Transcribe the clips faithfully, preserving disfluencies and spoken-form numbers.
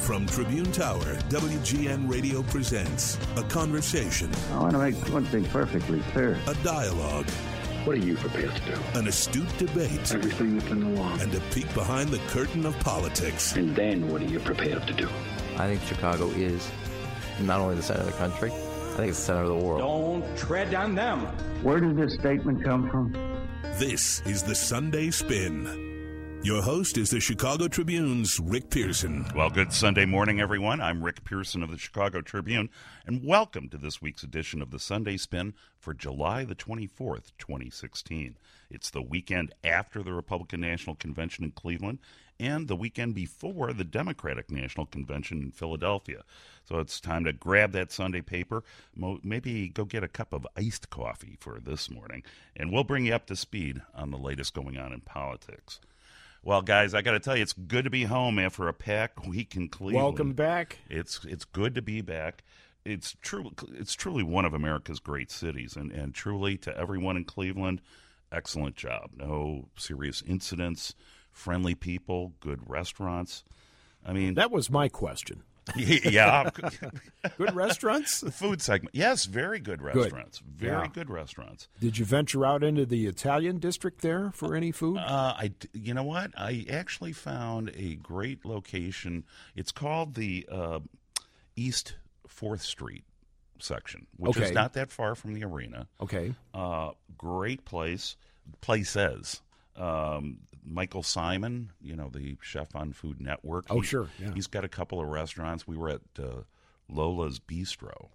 From Tribune Tower, W G N Radio presents a conversation. I want to make one thing perfectly clear. A dialogue. What are you prepared to do? An astute debate. Everything within the law. And a peek behind the curtain of politics. And then what are you prepared to do? I think Chicago is not only the center of the country, I think it's the center of the world. Don't tread on them. Where did this statement come from? This is the Sunday Spin. Your host is the Chicago Tribune's Rick Pearson. Well, good Sunday morning, everyone. I'm Rick Pearson of the Chicago Tribune, and welcome to this week's edition of the Sunday Spin for July the twenty-fourth, twenty sixteen. It's the weekend after the Republican National Convention in Cleveland and the weekend before the Democratic National Convention in Philadelphia. So it's time to grab that Sunday paper, maybe go get a cup of iced coffee for this morning, and we'll bring you up to speed on the latest going on in politics. Well, guys, I got to tell you, it's good to be home after a packed week in Cleveland. Welcome back. It's it's good to be back. It's true. It's truly one of America's great cities, and, and truly to everyone in Cleveland, excellent job. No serious incidents, friendly people, good restaurants. I mean, that was my question. Yeah. Good restaurants? Food segment. Yes, very good restaurants. Good. Very yeah. good restaurants. Did you venture out into the Italian district there for any food? Uh, I, you know what? I actually found a great location. It's called the uh, East fourth Street section, which okay. is not that far from the arena. Okay. Uh, great place. Places. Um, Michael Simon, you know, the chef on Food Network. Oh, he, sure. Yeah. He's got a couple of restaurants. We were at uh, Lola's Bistro.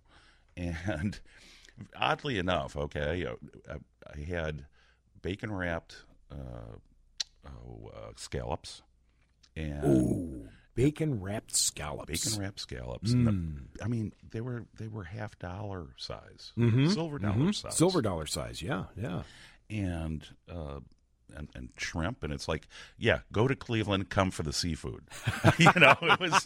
And oddly enough, okay, I, I had bacon-wrapped uh, oh, uh, scallops. And Ooh, bacon-wrapped scallops. Bacon-wrapped scallops. Mm. The, I mean, they were they were half dollar size. Mm-hmm. Silver dollar mm-hmm. size. Silver dollar size, yeah, yeah. And... Uh, And, and shrimp, and it's like, yeah, go to Cleveland, come for the seafood. You know, it was,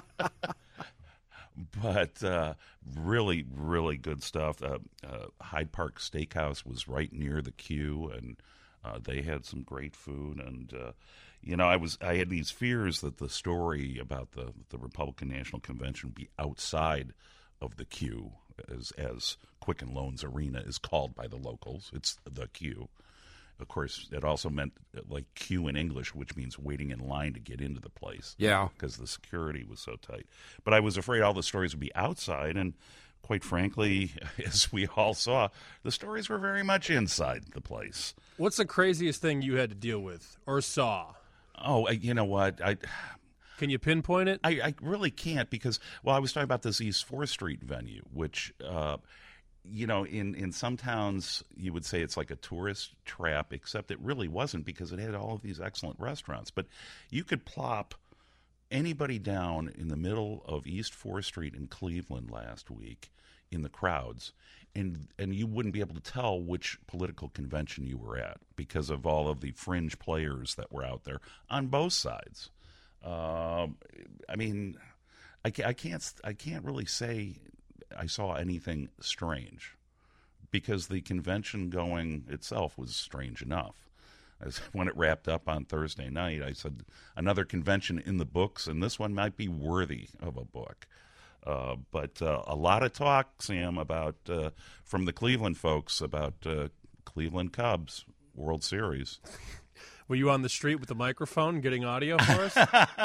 but uh, really, really good stuff. Uh, uh, Hyde Park Steakhouse was right near the queue, and uh, they had some great food. And uh, you know, I was, I had these fears that the story about the the Republican National Convention would be outside of the queue, as as Quicken Loans Arena is called by the locals. It's the queue. Of course, it also meant like queue in English, which means waiting in line to get into the place. Yeah. Because the security was so tight. But I was afraid all the stories would be outside, and quite frankly, as we all saw, the stories were very much inside the place. What's the craziest thing you had to deal with or saw? Oh, I, you know what? I... Can you pinpoint it? I, I really can't because, well, I was talking about this East fourth Street venue, which... Uh, You know, in, in some towns, you would say it's like a tourist trap, except it really wasn't because it had all of these excellent restaurants. But you could plop anybody down in the middle of East fourth Street in Cleveland last week in the crowds, and and you wouldn't be able to tell which political convention you were at because of all of the fringe players that were out there on both sides. Um, I mean, I, I can't I can't really say I saw anything strange because the convention going itself was strange enough. As when it wrapped up on Thursday night, I said another convention in the books, and this one might be worthy of a book. Uh, but uh, a lot of talk, Sam, about uh, from the Cleveland folks about uh, Cleveland Cubs World Series. Were you on the street with the microphone getting audio for us?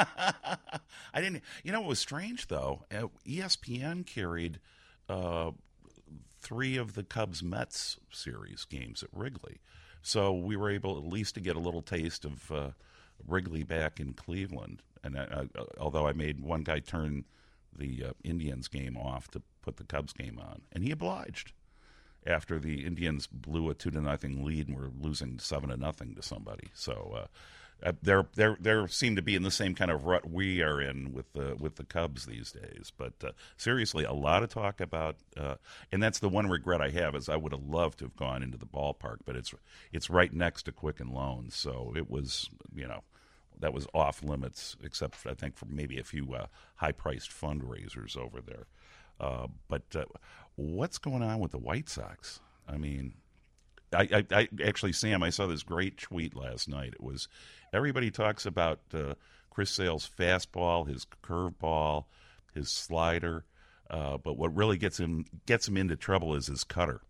I didn't. You know, it was strange though. E S P N carried uh, three of the Cubs Mets series games at Wrigley, so we were able at least to get a little taste of uh, Wrigley back in Cleveland. And I, I, although I made one guy turn the uh, Indians game off to put the Cubs game on, and he obliged. After the Indians blew a two to nothing lead and were losing seven to nothing to somebody, so uh, they're they're they seem to be in the same kind of rut we are in with the with the Cubs these days. But uh, seriously, a lot of talk about, uh, and that's the one regret I have is I would have loved to have gone into the ballpark, but it's it's right next to Quicken Loans, so it was you know that was off limits, except for, I think for maybe a few uh, high priced fundraisers over there. Uh, but uh, what's going on with the White Sox? I mean, I, I, I actually, Sam, I saw this great tweet last night. It was everybody talks about uh, Chris Sale's fastball, his curveball, his slider, uh, but what really gets him gets him into trouble is his cutter.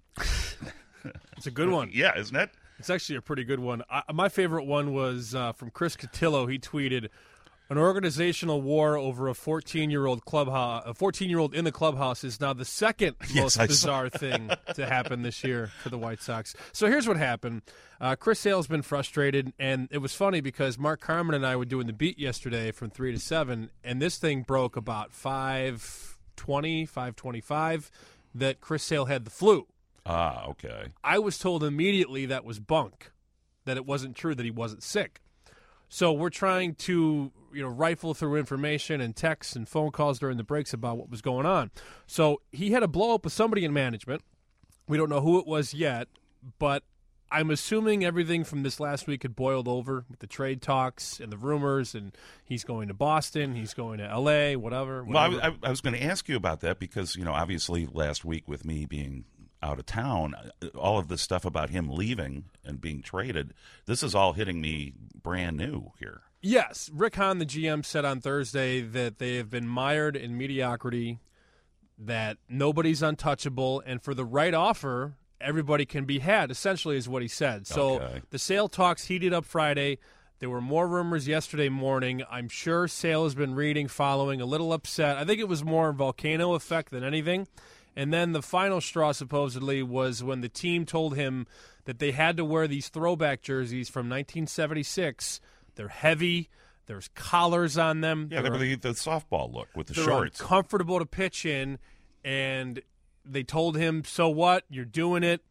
It's a good one. Yeah, isn't it? It's actually a pretty good one. I, my favorite one was uh, from Chris Cotillo. He tweeted, "An organizational war over a fourteen-year-old clubhouse, a fourteen-year-old in the clubhouse is now the second Yes, most I bizarre thing to happen this year for the White Sox." So here's what happened. Uh, Chris Sale's been frustrated, and it was funny because Mark Carmen and I were doing the beat yesterday from three to seven, and this thing broke about five twenty, five twenty-five that Chris Sale had the flu. Ah, okay. I was told immediately that was bunk, that it wasn't true, that he wasn't sick. So we're trying to, you know, rifle through information and texts and phone calls during the breaks about what was going on. So he had a blow up with somebody in management. We don't know who it was yet, but I'm assuming everything from this last week had boiled over with the trade talks and the rumors, and he's going to Boston, he's going to L A, whatever. whatever. Well, I, I, I was going to ask you about that because, you know, obviously last week with me being out of town, all of this stuff about him leaving and being traded, this is all hitting me brand new here. Yes. Rick Hahn, the G M, said on Thursday that they have been mired in mediocrity, that nobody's untouchable, and for the right offer, everybody can be had, essentially is what he said. So Okay. the Sale talks heated up Friday. There were more rumors yesterday morning. I'm sure Sale has been reading, following, a little upset. I think it was more volcano effect than anything. And then the final straw, supposedly, was when the team told him that they had to wear these throwback jerseys from nineteen seventy-six. They're heavy. There's collars on them. Yeah, they They're- were the, the softball look with the they're shorts. uncomfortable to pitch in, and they told him, so what? You're doing it.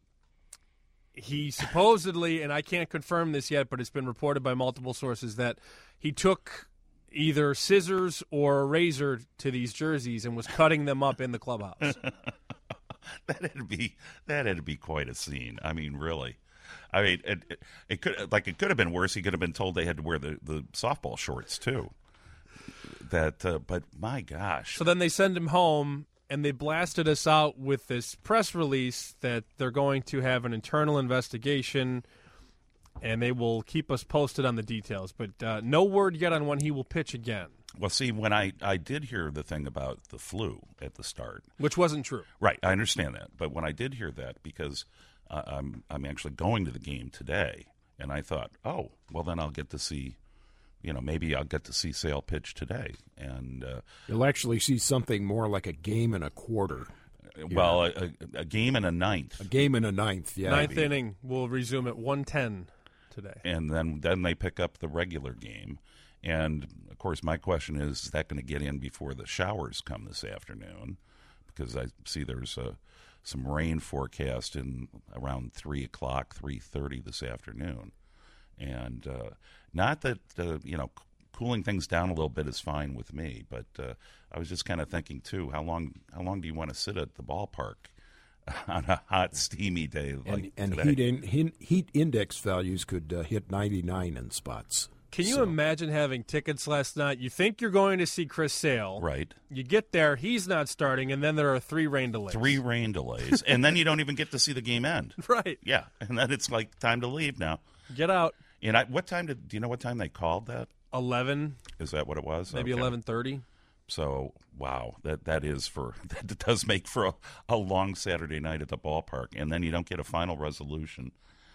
He supposedly, and I can't confirm this yet, but it's been reported by multiple sources, that he took either scissors or a razor to these jerseys and was cutting them up in the clubhouse. that had to be that had to be quite a scene. I mean, really. I mean, it, it, it could like it could have been worse. He could have been told they had to wear the, the softball shorts too. That, uh, but my gosh. So then they send him home, and they blasted us out with this press release that they're going to have an internal investigation, and they will keep us posted on the details. But uh, no word yet on when he will pitch again. Well, see, when I, I did hear the thing about the flu at the start. Which wasn't true. Right, I understand that. But when I did hear that, because uh, I'm I'm actually going to the game today, and I thought, oh, well, then I'll get to see, you know, maybe I'll get to see Sale pitch today. And uh, You'll actually see something more like a game and a quarter. well, a, a, a game and a ninth. A game and a ninth, yeah. Ninth inning will resume at one ten today. And then, then they pick up the regular game. And, of course, my question is, is that going to get in before the showers come this afternoon? Because I see there's a, some rain forecast in around three o'clock, three thirty this afternoon. And uh, not that, uh, you know, cooling things down a little bit is fine with me, but uh, I was just kind of thinking, too, how long how long do you want to sit at the ballpark on a hot, steamy day like And, and today? heat, in, heat, heat index values could uh, hit ninety-nine in spots. Can you So- imagine having tickets last night? You think you're going to see Chris Sale. Right. You get there, he's not starting, and then there are three rain delays. Three rain delays, and then you don't even get to see the game end. Right. Yeah, and then it's like time to leave now. Get out. And I, what time did? Do you know what time they called that? eleven, Is that what it was? maybe Okay. eleven thirty. So wow, that that is for that does make for a, a long Saturday night at the ballpark, and then you don't get a final resolution.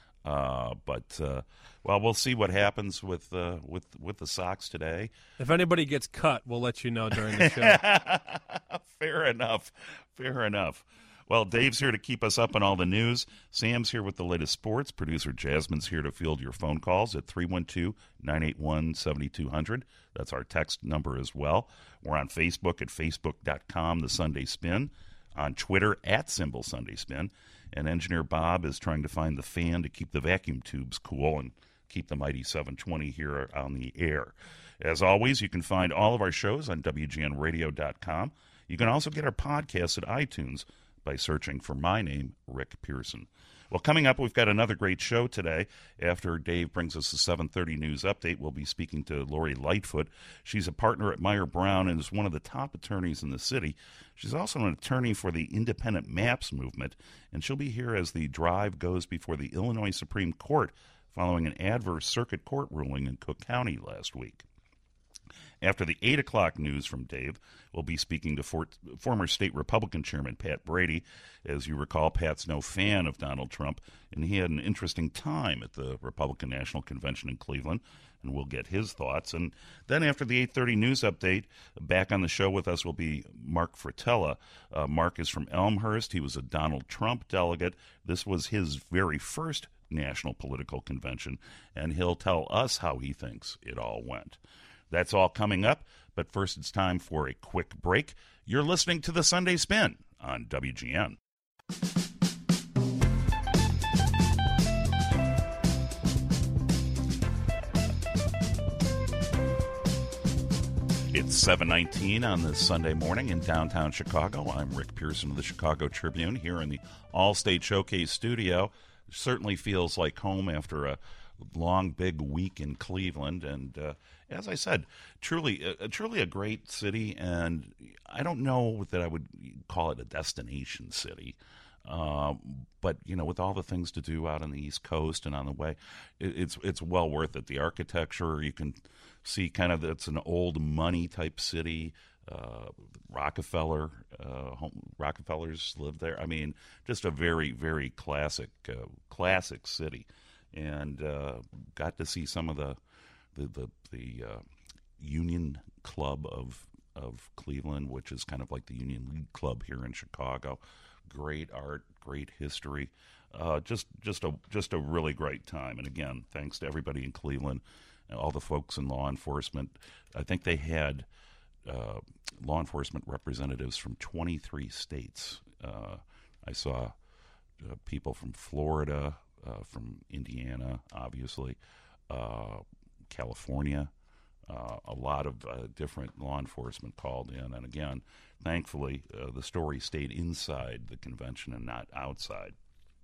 Uh, but uh, well, we'll see what happens with uh, with with the Sox today. If anybody gets cut, we'll let you know during the show. Fair enough. Fair enough. Well, Dave's here to keep us up on all the news. Sam's here with the latest sports. Producer Jasmine's here to field your phone calls at three one two, nine eight one, seven two zero zero. That's our text number as well. We're on Facebook at facebook dot com, The Sunday Spin, on Twitter at Symbol Sunday Spin. And Engineer Bob is trying to find the fan to keep the vacuum tubes cool and keep the mighty seven twenty here on the air. As always, you can find all of our shows on W G N radio dot com. You can also get our podcasts at iTunes by searching for my name, Rick Pearson. Well, coming up, we've got another great show today. After Dave brings us the seven thirty news update, we'll be speaking to Lori Lightfoot. She's a partner at Meyer Brown and is one of the top attorneys in the city. She's also an attorney for the Independent Maps movement, and she'll be here as the drive goes before the Illinois Supreme Court following an adverse circuit court ruling in Cook County last week. After the eight o'clock news from Dave, we'll be speaking to for, former state Republican Chairman Pat Brady. As you recall, Pat's no fan of Donald Trump, and he had an interesting time at the Republican National Convention in Cleveland, and we'll get his thoughts. And then after the eight thirty news update, back on the show with us will be Mark Fratella. Uh, Mark is from Elmhurst. He was a Donald Trump delegate. This was his very first national political convention, and he'll tell us how he thinks it all went. That's all coming up, but first it's time for a quick break. You're listening to the Sunday Spin on W G N. It's seven nineteen on this Sunday morning in downtown Chicago. I'm Rick Pearson of the Chicago Tribune here in the All-State Showcase studio. It certainly feels like home after a long, big week in Cleveland, and uh, as I said, truly, uh, truly a great city, and I don't know that I would call it a destination city, uh, but, you know, with all the things to do out on the East Coast and on the way, it, it's it's well worth it. The architecture, you can see kind of, it's an old money type city. Uh, Rockefeller, uh, home, Rockefellers lived there. I mean, just a very, very classic, uh, classic city. And uh, got to see some of the the the, the uh, Union Club of of Cleveland, which is kind of like the Union League Club here in Chicago. Great art, great history, uh, just just a just a really great time. And again, thanks to everybody in Cleveland, and all the folks in law enforcement. I think they had uh, law enforcement representatives from twenty-three states. Uh, I saw uh, people from Florida. Uh, from Indiana, obviously, uh, California, uh, a lot of uh, different law enforcement called in. And again, thankfully, uh, the story stayed inside the convention and not outside.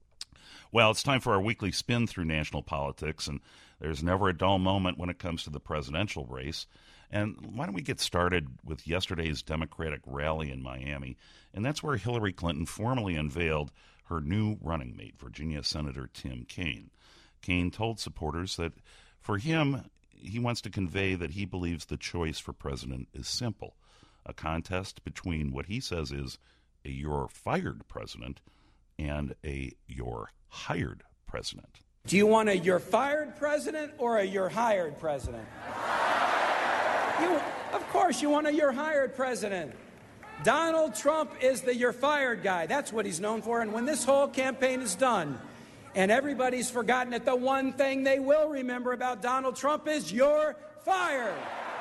Well, it's time for our weekly spin through national politics, and there's never a dull moment when it comes to the presidential race. And why don't we get started with yesterday's Democratic rally in Miami, and that's where Hillary Clinton formally unveiled her new running mate, Virginia Senator Tim Kaine. Kaine told supporters that for him, he wants to convey that he believes the choice for president is simple, a contest between what he says is a you're fired president and a you're hired president. Do you want a you're fired president or a you're hired president? You, of course, you want a you're hired president. Donald Trump is the you're fired guy. That's what he's known for. And when this whole campaign is done and everybody's forgotten it, the one thing they will remember about Donald Trump is you're fired.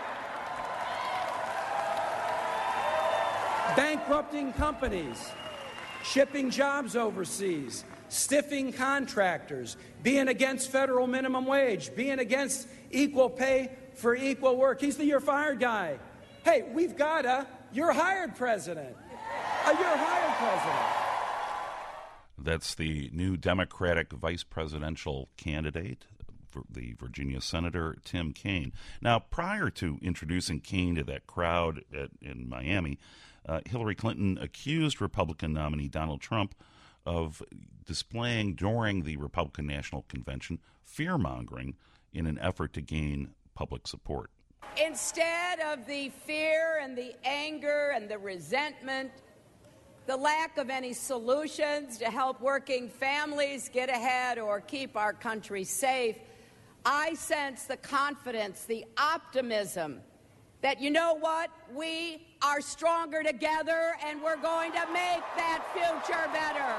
Bankrupting companies, shipping jobs overseas, stiffing contractors, being against federal minimum wage, being against equal pay for equal work. He's the you're fired guy. Hey, we've got a you're hired president. A you're hired president. That's the new Democratic vice presidential candidate, the Virginia Senator Tim Kaine. Now, prior to introducing Kaine to that crowd at, in Miami, uh, Hillary Clinton accused Republican nominee Donald Trump of displaying during the Republican National Convention fear-mongering in an effort to gain public support. Instead of the fear and the anger and the resentment, the lack of any solutions to help working families get ahead or keep our country safe, I sense the confidence, the optimism that, you know what, we are stronger together and we're going to make that future better.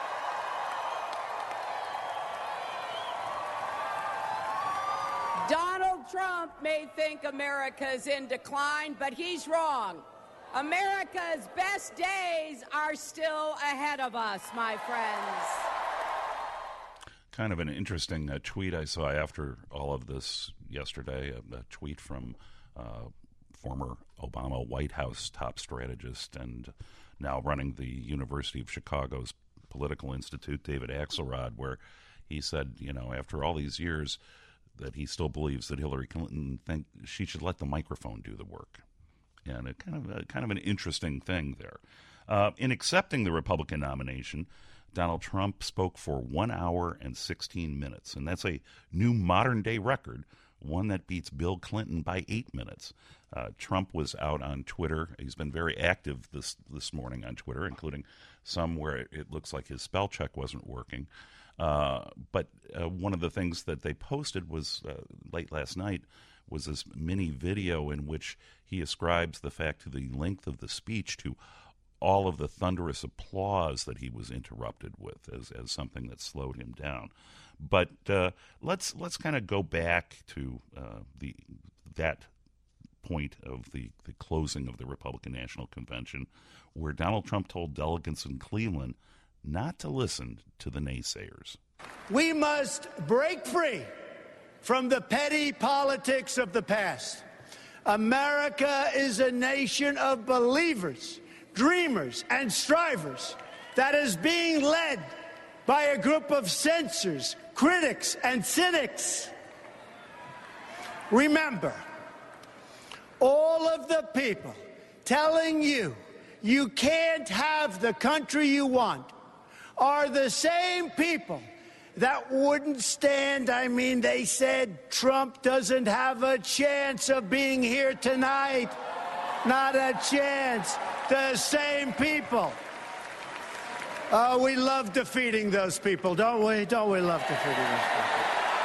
Donald Trump may think America's in decline, but he's wrong. America's best days are still ahead of us, my friends. Kind of an interesting uh, tweet I saw after all of this yesterday, a, a tweet from uh, former Obama White House top strategist and now running the University of Chicago's Political Institute, David Axelrod, where he said, you know, after all these years, that he still believes that Hillary Clinton think she should let the microphone do the work. And it kind of a, kind of an interesting thing there. Uh, in accepting the Republican nomination, Donald Trump spoke for one hour and sixteen minutes, and that's a new modern-day record, one that beats Bill Clinton by eight minutes. Uh, Trump was out on Twitter. He's been very active this this morning on Twitter, including some where it, it looks like his spell check wasn't working. Uh, but uh, one of the things that they posted was uh, late last night was this mini video in which he ascribes the fact to the length of the speech to all of the thunderous applause that he was interrupted with as, as something that slowed him down. But uh, let's let's kind of go back to uh, the that point of the, the closing of the Republican National Convention, where Donald Trump told delegates in Cleveland not to listen to the naysayers. We must break free from the petty politics of the past. America is a nation of believers, dreamers, and strivers that is being led by a group of censors, critics, and cynics. Remember, all of the people telling you you can't have the country you want are the same people that wouldn't stand. I mean, they said Trump doesn't have a chance of being here tonight. Not a chance. The same people. Uh, we love defeating those people, don't we? Don't we love defeating those people?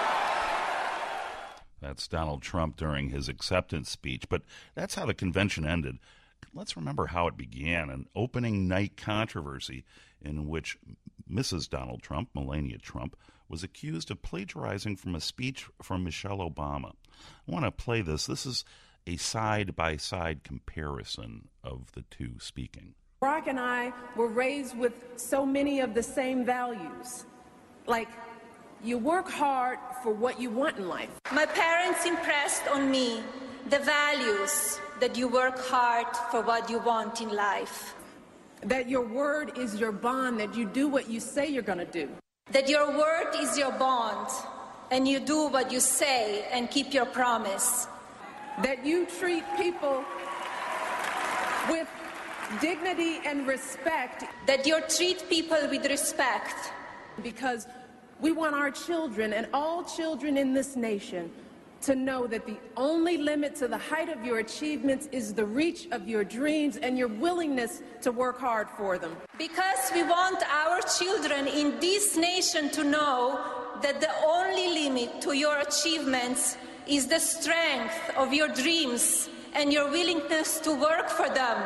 That's Donald Trump during his acceptance speech. But that's how the convention ended. Let's remember how it began, an opening night controversy in which Missus Donald Trump, Melania Trump, was accused of plagiarizing from a speech from Michelle Obama. I want to play this. This is a side-by-side comparison of the two speaking. Barack and I were raised with so many of the same values, like you work hard for what you want in life. My parents impressed on me the values that you work hard for what you want in life. That your word is your bond, that you do what you say you're going to do. That your word is your bond, and you do what you say and keep your promise. That you treat people with dignity and respect. That you treat people with respect. Because we want our children and all children in this nation to know that the only limit to the height of your achievements is the reach of your dreams and your willingness to work hard for them. Because we want our children in this nation to know that the only limit to your achievements is the strength of your dreams and your willingness to work for them.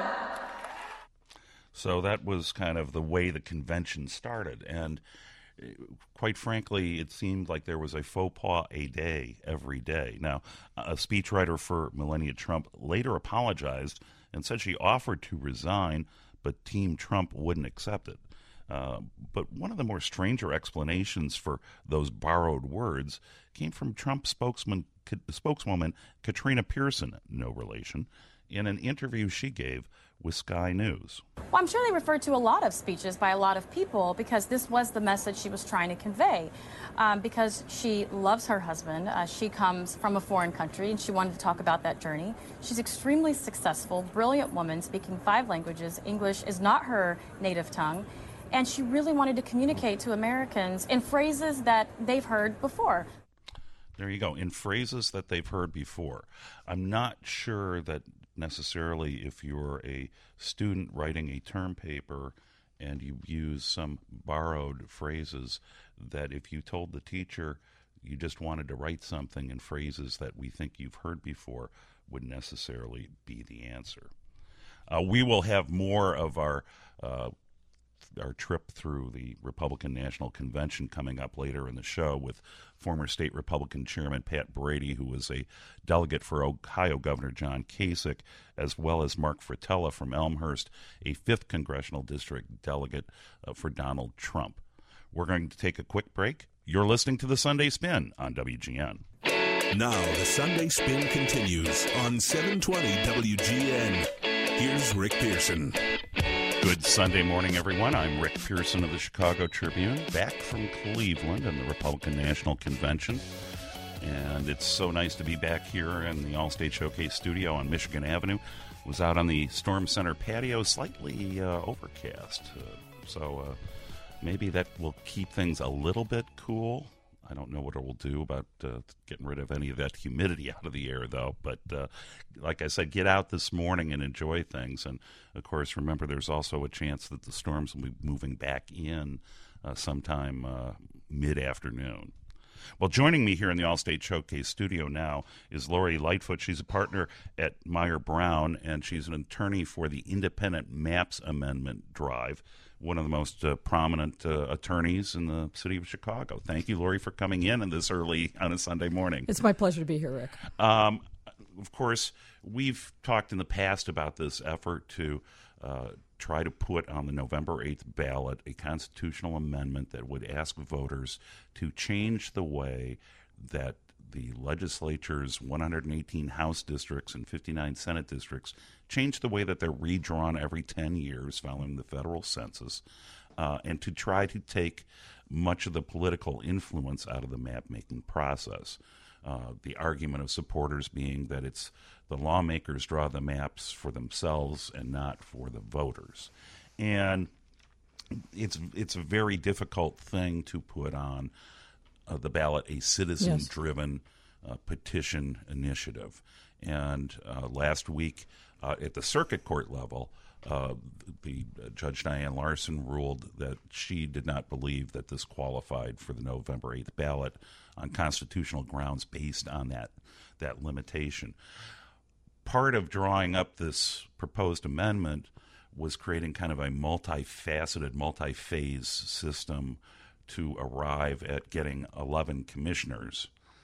So that was kind of the way the convention started. And quite frankly, it seemed like there was a faux pas a day every day. Now, a speechwriter for Melania Trump later apologized and said she offered to resign, but Team Trump wouldn't accept it. Uh, but one of the more stranger explanations for those borrowed words came from Trump spokesman, spokeswoman Katrina Pearson, no relation, in an interview she gave with Sky News. Well, I'm sure they referred to a lot of speeches by a lot of people because this was the message she was trying to convey. Um, because she loves her husband. Uh, she comes from a foreign country, and she wanted to talk about that journey. She's extremely successful, brilliant woman, speaking five languages. English is not her native tongue. And she really wanted to communicate to Americans in phrases that they've heard before. There you go, in phrases that they've heard before. I'm not sure that necessarily if you're a student writing a term paper and you use some borrowed phrases, that if you told the teacher you just wanted to write something in phrases that we think you've heard before, would necessarily be the answer. Uh, we will have more of our uh, our trip through the Republican National Convention coming up later in the show with former state Republican Chairman Pat Brady, who was a delegate for Ohio Governor John Kasich, as well as Mark Fratella from Elmhurst, a fifth Congressional District delegate uh, for Donald Trump. We're going to take a quick break. You're listening to The Sunday Spin on W G N. Now the Sunday Spin continues on seven twenty W G N. Here's Rick Pearson. Good Sunday morning, everyone. I'm Rick Pearson of the Chicago Tribune, back from Cleveland and the Republican National Convention. And it's so nice to be back here in the All-State Showcase studio on Michigan Avenue. Was out on the Storm Center patio, slightly uh, overcast. Uh, so uh, maybe that will keep things a little bit cool. I don't know what it will do about uh, getting rid of any of that humidity out of the air, though. But uh, like I said, get out this morning and enjoy things. And, of course, remember there's also a chance that the storms will be moving back in uh, sometime uh, mid-afternoon. Well, joining me here in the All-State Showcase studio now is Lori Lightfoot. She's a partner at Meyer Brown, and she's an attorney for the Independent Maps Amendment Drive, one of the most uh, prominent uh, attorneys in the city of Chicago. Thank you, Lori, for coming in and this early on a Sunday morning. It's my pleasure to be here, Rick. Um, of course, we've talked in the past about this effort to uh, try to put on the November eighth ballot a constitutional amendment that would ask voters to change the way that the legislature's one hundred eighteen House districts and fifty-nine Senate districts change the way that they're redrawn every ten years following the federal census, uh, and to try to take much of the political influence out of the map-making process. Uh, the argument of supporters being that it's the lawmakers draw the maps for themselves and not for the voters. And it's it's a very difficult thing to put on uh, the ballot, a citizen-driven yes. uh, petition initiative. And uh, last week uh, at the circuit court level, uh, the uh, Judge Diane Larson ruled that she did not believe that this qualified for the November eighth ballot on constitutional grounds based on that that limitation. Part of drawing up this proposed amendment was creating kind of a multifaceted, multi-phase system to arrive at getting eleven commissioners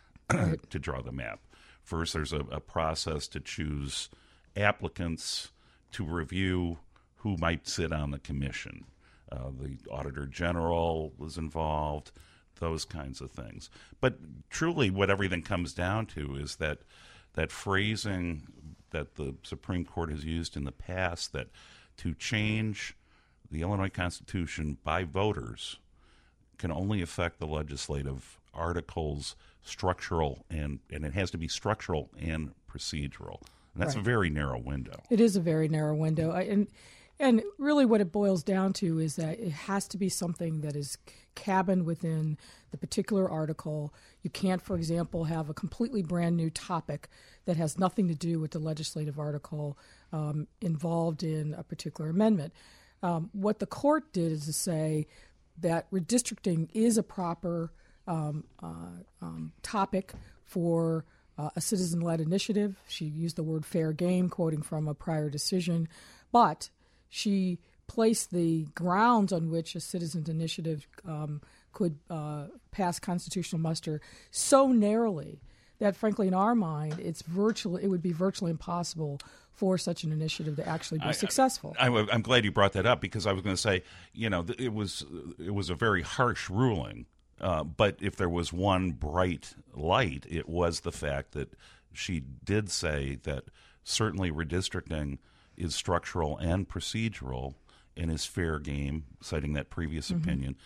to draw the map. First, there's a, a process to choose applicants to review who might sit on the commission. Uh, the Auditor General was involved, those kinds of things. But truly what everything comes down to is that that phrasing that the Supreme Court has used in the past, that to change the Illinois Constitution by voters can only affect the legislative articles, structural, and, and it has to be structural and procedural. And that's right. A very narrow window. It is a very narrow window. I, and and really what it boils down to is that it has to be something that is cabined within the particular article. You can't, for example, have a completely brand new topic that has nothing to do with the legislative article um, involved in a particular amendment. Um, what the court did is to say that redistricting is a proper um, uh, um, topic for uh, a citizen-led initiative. She used the word fair game, quoting from a prior decision, but she placed the grounds on which a citizen's initiative um, could uh, pass constitutional muster so narrowly that, frankly, in our mind, it's virtually it would be virtually impossible for such an initiative to actually be I, successful. I, I'm glad you brought that up, because I was going to say, you know, it was it was a very harsh ruling, uh, but if there was one bright light, it was the fact that she did say that certainly redistricting is structural and procedural and is fair game, citing that previous mm-hmm. opinion,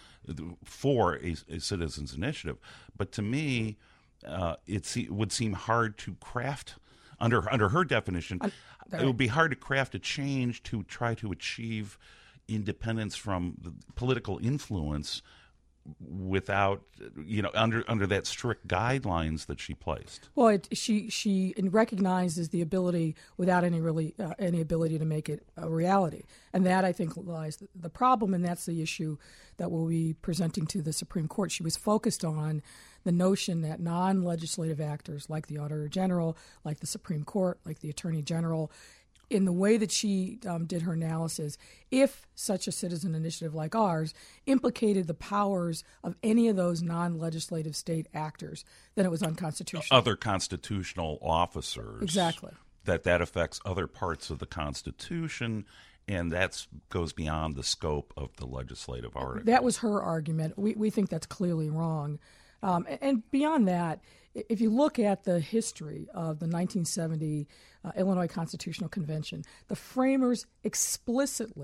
for a, a citizen's initiative. But to me, uh, it, it would seem hard to craft, under under her definition, uh, it would be hard to craft a change to try to achieve independence from the political influence without, you know, under under that strict guidelines that she placed. Well, it, she she recognizes the ability without any really uh, any ability to make it a reality, and that, I think, lies the, the problem, and that's the issue that we'll be presenting to the Supreme Court. She was focused on the notion that non-legislative actors, like the Auditor General, like the Supreme Court, like the Attorney General, in the way that she um, did her analysis, if such a citizen initiative like ours implicated the powers of any of those non-legislative state actors, then it was unconstitutional. Other constitutional officers. Exactly. That that affects other parts of the Constitution, and that goes beyond the scope of the legislative article. That was her argument. We, we think that's clearly wrong. Um, and beyond that, if you look at the history of the nineteen seventy uh, Illinois Constitutional Convention, the framers explicitly,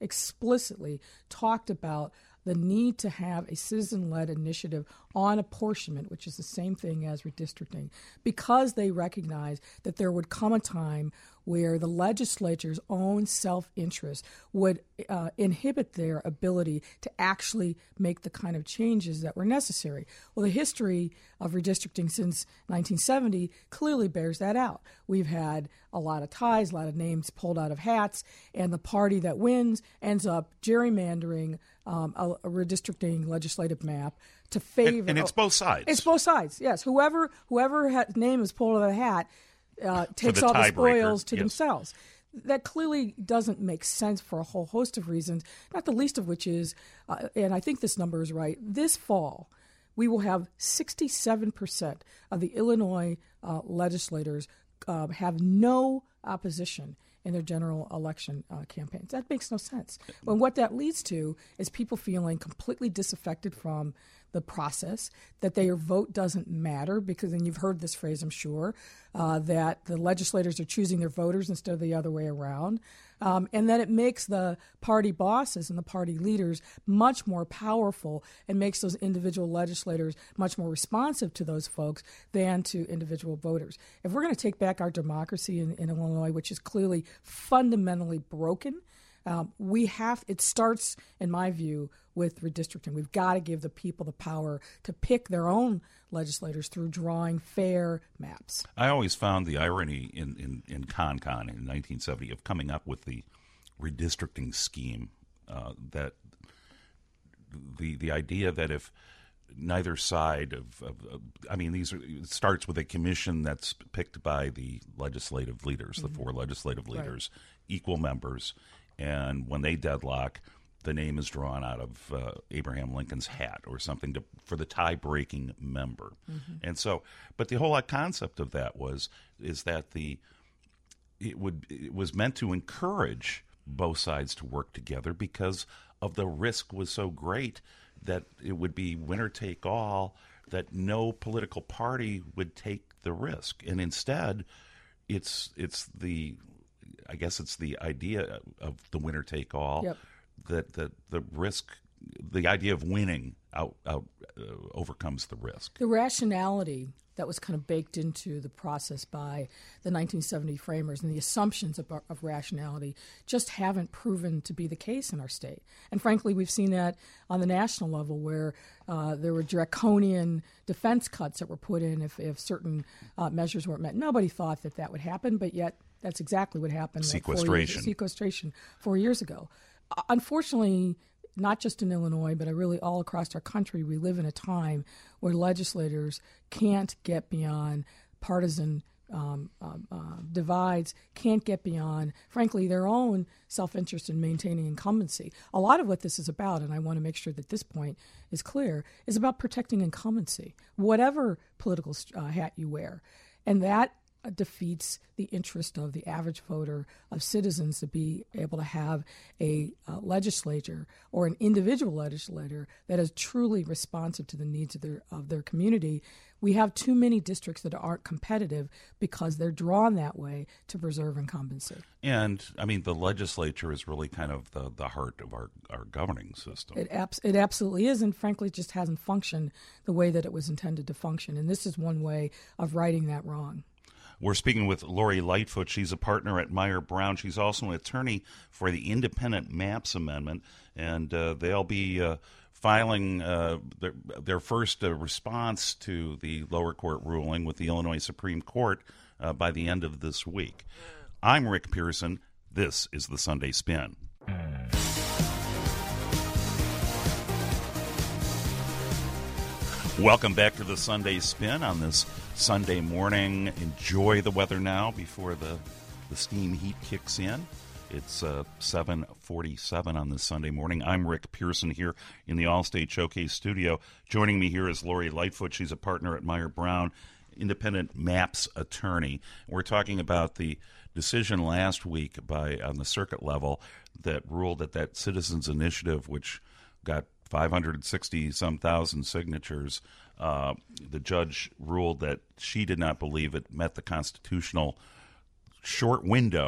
explicitly talked about the need to have a citizen-led initiative on apportionment, which is the same thing as redistricting, because they recognize that there would come a time where the legislature's own self-interest would uh, inhibit their ability to actually make the kind of changes that were necessary. Well, the history of redistricting since nineteen seventy clearly bears that out. We've had a lot of ties, a lot of names pulled out of hats, and the party that wins ends up gerrymandering um, a, a redistricting legislative map to favor. And, and it's both sides. It's both sides, yes. Whoever whoever had, name is pulled out of the hat uh, takes the all the tiebreaker, spoils to yes. themselves. That clearly doesn't make sense for a whole host of reasons, not the least of which is, uh, and I think this number is right, this fall we will have sixty-seven percent of the Illinois uh, legislators uh, have no opposition in their general election uh, campaigns. That makes no sense. And what that leads to is people feeling completely disaffected from the process, that their vote doesn't matter, because, and you've heard this phrase, I'm sure, uh, that the legislators are choosing their voters instead of the other way around, um, and that it makes the party bosses and the party leaders much more powerful and makes those individual legislators much more responsive to those folks than to individual voters. If we're going to take back our democracy in, in Illinois, which is clearly fundamentally broken, Um, we have, it starts, in my view, with redistricting. We've got to give the people the power to pick their own legislators through drawing fair maps. I always found the irony in, in, in ConCon in nineteen seventy of coming up with the redistricting scheme, uh, that the the idea that if neither side of, of, of I mean, these are, it starts with a commission that's picked by the legislative leaders, mm-hmm. the four legislative leaders, right. equal members. And when they deadlock, the name is drawn out of uh, Abraham Lincoln's hat or something to, for the tie-breaking member. Mm-hmm. And so, but the whole concept of that was is that the it would it was meant to encourage both sides to work together because of the risk was so great that it would be winner take all, that no political party would take the risk, and instead, it's it's the I guess it's the idea of the winner take all, yep. that, that the risk, the idea of winning out, out uh, overcomes the risk. The rationality that was kind of baked into the process by the nineteen seventy framers and the assumptions of, of rationality just haven't proven to be the case in our state. And frankly, we've seen that on the national level where uh, there were draconian defense cuts that were put in if, if certain uh, measures weren't met. Nobody thought that that would happen, but yet that's exactly what happened. Sequestration. Four years, sequestration four years ago. Uh, unfortunately, not just in Illinois, but really all across our country, we live in a time where legislators can't get beyond partisan um, uh, uh, divides, can't get beyond, frankly, their own self-interest in maintaining incumbency. A lot of what this is about, and I want to make sure that this point is clear, is about protecting incumbency, whatever political uh, hat you wear. And that defeats the interest of the average voter, of citizens, to be able to have a uh, legislature or an individual legislator that is truly responsive to the needs of their of their community. We have too many districts that aren't competitive because they're drawn that way to preserve incumbency. And, I mean, the legislature is really kind of the, the heart of our, our governing system. It, abs- it absolutely is, and frankly, it just hasn't functioned the way that it was intended to function. And this is one way of righting that wrong. We're speaking with Lori Lightfoot. She's a partner at Meyer Brown. She's also an attorney for the Independent Maps Amendment, and uh, they'll be uh, filing uh, their, their first uh, response to the lower court ruling with the Illinois Supreme Court uh, by the end of this week. I'm Rick Pearson. This is the Sunday Spin. Welcome back to the Sunday Spin on this Sunday morning. Enjoy the weather now before the, the steam heat kicks in. It's uh, seven forty-seven on this Sunday morning. I'm Rick Pearson here in the Allstate Showcase studio. Joining me here is Lori Lightfoot. She's a partner at Meyer Brown, independent maps attorney. We're talking about the decision last week by on the circuit level that ruled that that citizens initiative, which got five hundred sixty some thousand signatures, uh, the judge ruled that she did not believe it met the constitutional short window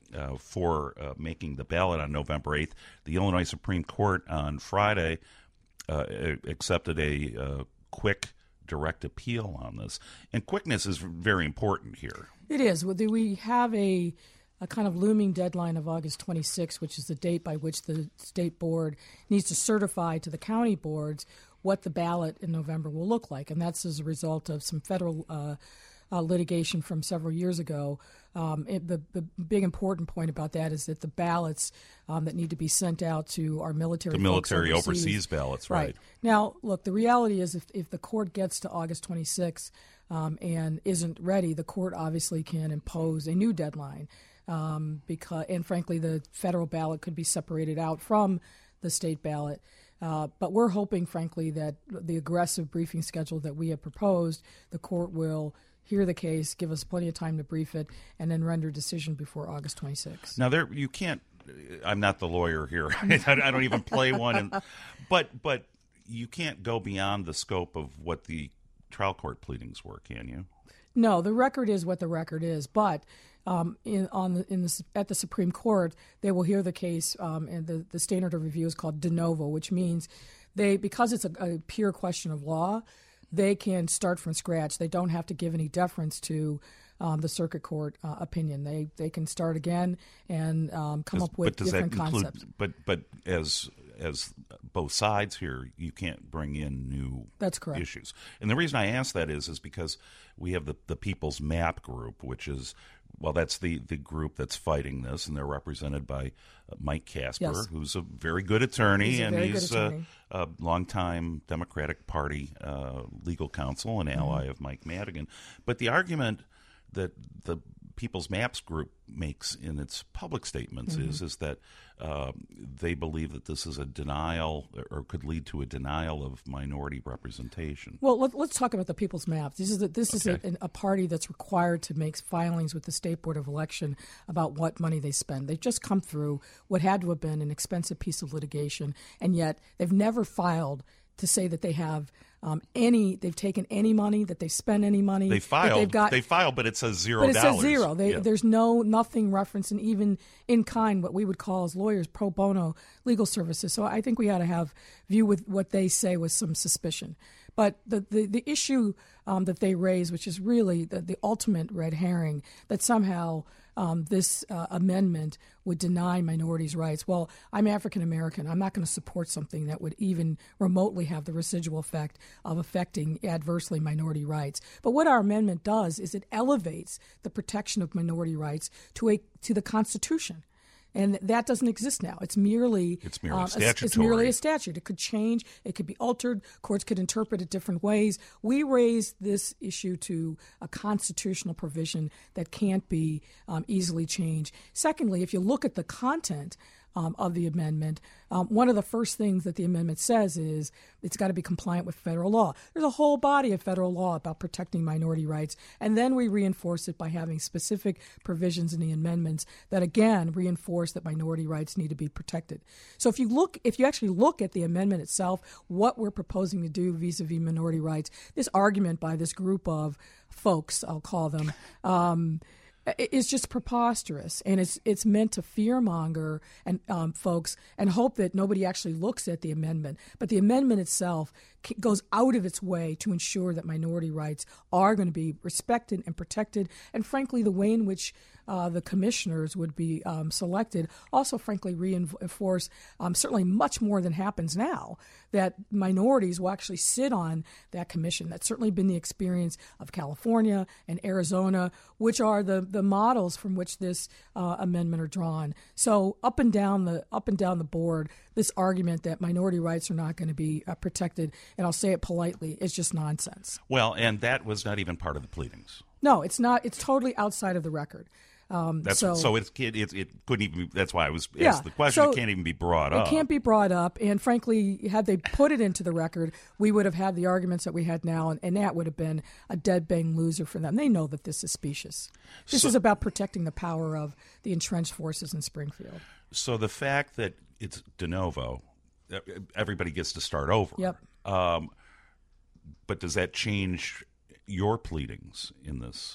uh, for uh, making the ballot on November eighth. The Illinois Supreme Court on Friday uh, accepted a uh, quick direct appeal on this. And quickness is very important here. It is. We have a, a kind of looming deadline of August twenty-sixth, which is the date by which the state board needs to certify to the county boards what the ballot in November will look like. And that's as a result of some federal uh, uh, litigation from several years ago. Um, it, the, the big important point about that is that the ballots um, that need to be sent out to our military The military folks overseas, overseas ballots, right. right. Now, look, the reality is if, if the court gets to August twenty-sixth um, and isn't ready, the court obviously can impose a new deadline. Um, because, and frankly, the federal ballot could be separated out from the state ballot. Uh, but we're hoping, frankly, that the aggressive briefing schedule that we have proposed, the court will hear the case, give us plenty of time to brief it, and then render a decision before August twenty-sixth. Now, there you can't. I'm not the lawyer here. I don't even play one. And, but but you can't go beyond the scope of what the trial court pleadings were, can you? No, the record is what the record is, but. Um, in, on the, in the, at the Supreme Court, they will hear the case, um, and the, the standard of review is called de novo, which means they, because it's a, a pure question of law, they can start from scratch. They don't have to give any deference to um, the circuit court uh, opinion. They they can start again and um, come does, up with but does different that include, concepts. But but as as both sides here, you can't bring in new That's correct. issues. And the reason I ask that is is because we have the the People's Map group, which is. Well, that's the, the group that's fighting this, and they're represented by uh, Mike Casper, yes. who's a very good attorney, he's and he's attorney. Uh, a longtime Democratic Party uh, legal counsel and ally mm-hmm. of Mike Madigan. But the argument that the People's Maps group makes in its public statements mm-hmm. is is that uh, they believe that this is a denial or could lead to a denial of minority representation. Well, let, let's talk about the People's Maps. This is a, this okay. is a, a party that's required to make filings with the State Board of Election about what money they spend. They've just come through what had to have been an expensive piece of litigation, and yet they've never filed to say that they have um, any, they've taken any money, that they've spent any money. They filed, they've got, they filed, but it says zero but it dollars. says zero. They, yeah. There's no, nothing referenced, and even in kind, what we would call as lawyers, pro bono legal services. So I think we ought to have view with what they say with some suspicion. But the, the, the issue um, that they raise, which is really the, the ultimate red herring, that somehow um, this uh, amendment would deny minorities' rights. Well, I'm African American. I'm not going to support something that would even remotely have the residual effect of affecting adversely minority rights. But what our amendment does is it elevates the protection of minority rights to a to the Constitution. And that doesn't exist now. It's merely it's merely um, statutory. It's merely a statute. It could change. It could be altered. Courts could interpret it different ways. We raise this issue to a constitutional provision that can't be um, easily changed. Secondly, if you look at the content um, of the amendment, um, one of the first things that the amendment says is it's got to be compliant with federal law. There's a whole body of federal law about protecting minority rights, and then we reinforce it by having specific provisions in the amendments that, again, reinforce that minority rights need to be protected. So if you look, if you actually look at the amendment itself, what we're proposing to do vis-a-vis minority rights, this argument by this group of folks, I'll call them, um, is just preposterous, and it's it's meant to fearmonger and um, folks and hope that nobody actually looks at the amendment. But the amendment itself goes out of its way to ensure that minority rights are going to be respected and protected, and frankly, the way in which uh, the commissioners would be um, selected also, frankly, reinforce um, certainly much more than happens now, that minorities will actually sit on that commission. That's certainly been the experience of California and Arizona, which are the, the models from which this uh, amendment are drawn. So up and down the up and down the board, this argument that minority rights are not going to be uh, protected, and I'll say it politely, is just nonsense. Well, and that was not even part of the pleadings. No, it's not. It's totally outside of the record. Um, that's, so so it's, it, it, it couldn't even be, that's why I was yeah, asked the question. So it can't even be brought up. It can't be brought up. And frankly, had they put it into the record, we would have had the arguments that we had now, and, and that would have been a dead bang loser for them. They know that this is specious. This so, is about protecting the power of the entrenched forces in Springfield. So the fact that it's de novo, everybody gets to start over. Yep. Um, but does that change your pleadings in this?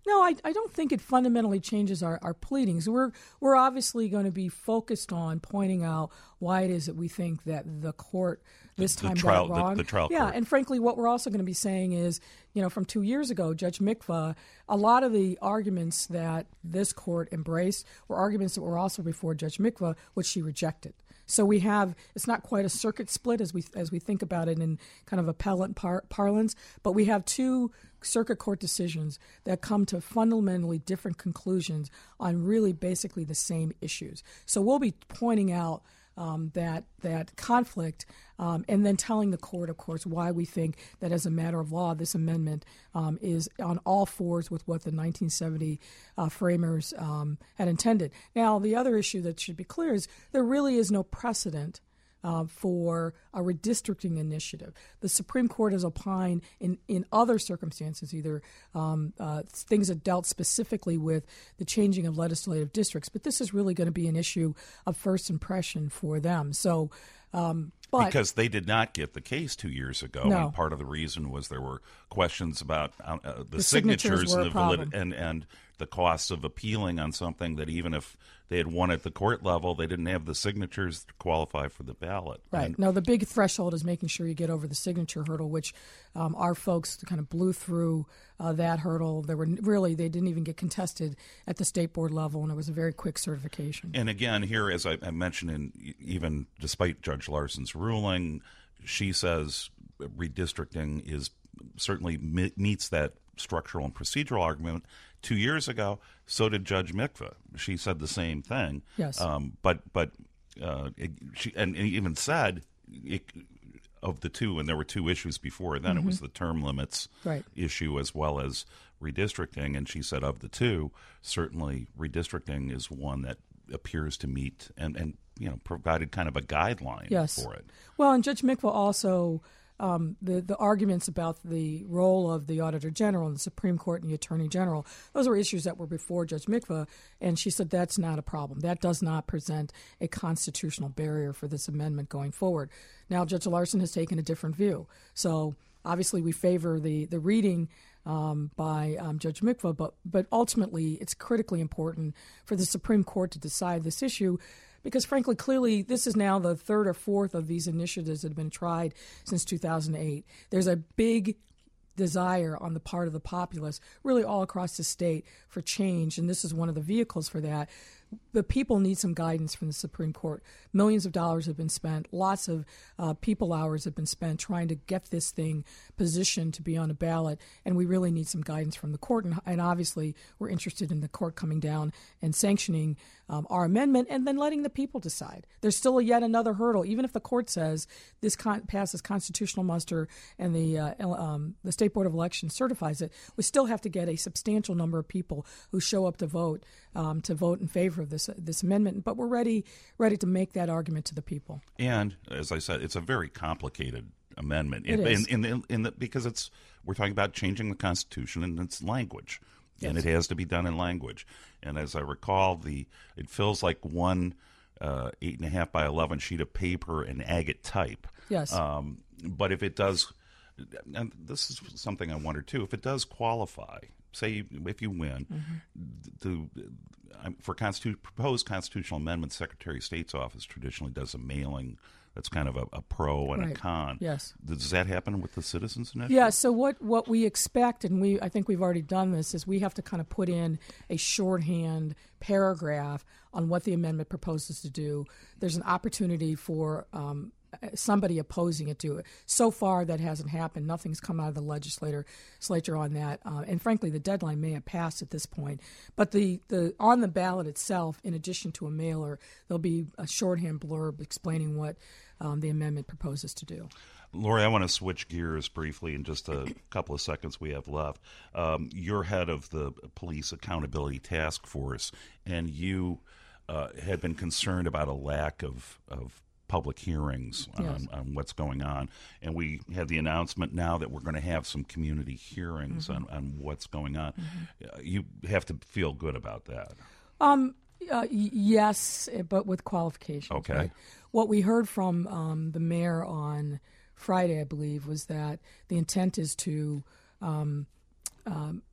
No, I, I don't think it fundamentally changes our, our pleadings. We're we're obviously going to be focused on pointing out why it is that we think that the court this the, time the trial, got it wrong. The, the trial yeah, court. And frankly, what we're also going to be saying is, you know, from two years ago, Judge Mikva, a lot of the arguments that this court embraced were arguments that were also before Judge Mikva, which she rejected. So we have, it's not quite a circuit split as we as we think about it in kind of appellate par- parlance, but we have two circuit court decisions that come to fundamentally different conclusions on really basically the same issues. So we'll be pointing out um, that that conflict um, and then telling the court, of course, why we think that as a matter of law, this amendment um, is on all fours with what the nineteen seventy uh, framers um, had intended. Now, the other issue that should be clear is there really is no precedent Uh, for a redistricting initiative. The Supreme Court has opined in, in other circumstances, either um, uh, things that dealt specifically with the changing of legislative districts, but this is really going to be an issue of first impression for them. So, um, but because they did not get the case two years ago, no. and part of the reason was there were questions about uh, the, the signatures, signatures and the valid- and and the costs of appealing on something that even if they had won at the court level, they didn't have the signatures to qualify for the ballot. Right. And, now, the big threshold is making sure you get over the signature hurdle, which um, our folks kind of blew through uh, that hurdle. There were really, they didn't even get contested at the state board level, and it was a very quick certification. And again, here, as I, I mentioned, in, even despite Judge Larson's ruling, she says redistricting is certainly me- meets that structural and procedural argument. Two years ago, so did Judge Mikva. She said the same thing. Yes. Um, but but uh, it, she and, and even said it, of the two, and there were two issues before. Then Mm-hmm. it was the term limits right. issue as well as redistricting. And she said of the two, certainly redistricting is one that appears to meet and, and you know provided kind of a guideline yes. for it. Well, and Judge Mikva also. Um, the, the arguments about the role of the Auditor General and the Supreme Court and the Attorney General, those were issues that were before Judge Mikva, and she said that's not a problem. That does not present a constitutional barrier for this amendment going forward. Now, Judge Larson has taken a different view. So obviously we favor the, the reading um, by um, Judge Mikva, but, but ultimately it's critically important for the Supreme Court to decide this issue because, frankly, clearly this is now the third or fourth of these initiatives that have been tried since two thousand eight. There's a big desire on the part of the populace, really all across the state, for change, and this is one of the vehicles for that. The people need some guidance from the Supreme Court. Millions of dollars have been spent. Lots of uh, people hours have been spent trying to get this thing positioned to be on a ballot, and we really need some guidance from the court. And, and obviously, we're interested in the court coming down and sanctioning um, our amendment and then letting the people decide. There's still a yet another hurdle. Even if the court says this con- passes constitutional muster and the uh, um, the State Board of Elections certifies it, we still have to get a substantial number of people who show up to vote um, to vote in favor of this this amendment, but we're ready ready to make that argument to the people. And as I said, it's a very complicated amendment. It in, is. In, in, in the, because it's we're talking about changing the Constitution and its language, yes. and it has to be done in language. And as I recall, the it feels like one uh, eight and a half by eleven sheet of paper in agate type. Yes. Um, but if it does, and this is something I wonder too, if it does qualify. Say if you win, mm-hmm. the, the for constitu- proposed constitutional amendment, Secretary of State's office traditionally does a mailing that's kind of a, a pro and right. a con. Yes. Does that happen with the Citizens Initiative? Yeah, so what, what we expect, and we I think we've already done this, is we have to kind of put in a shorthand paragraph on what the amendment proposes to do. There's an opportunity for um, somebody opposing it to it. So far, that hasn't happened. Nothing's come out of the legislature legislature on that. Uh, and frankly, the deadline may have passed at this point. But the, the on the ballot itself, in addition to a mailer, there'll be a shorthand blurb explaining what um, the amendment proposes to do. Lori, I want to switch gears briefly in just a couple of seconds we have left. Um, you're head of the Police Accountability Task Force, and you uh, had been concerned about a lack of, of public hearings on, yes. on what's going on. And we had the announcement now that we're going to have some community hearings mm-hmm. on, on what's going on. Mm-hmm. Uh, you have to feel good about that. Um, uh, y- yes, but with qualifications. Okay. Right? What we heard from um, the mayor on Friday, I believe, was that the intent is to um, um,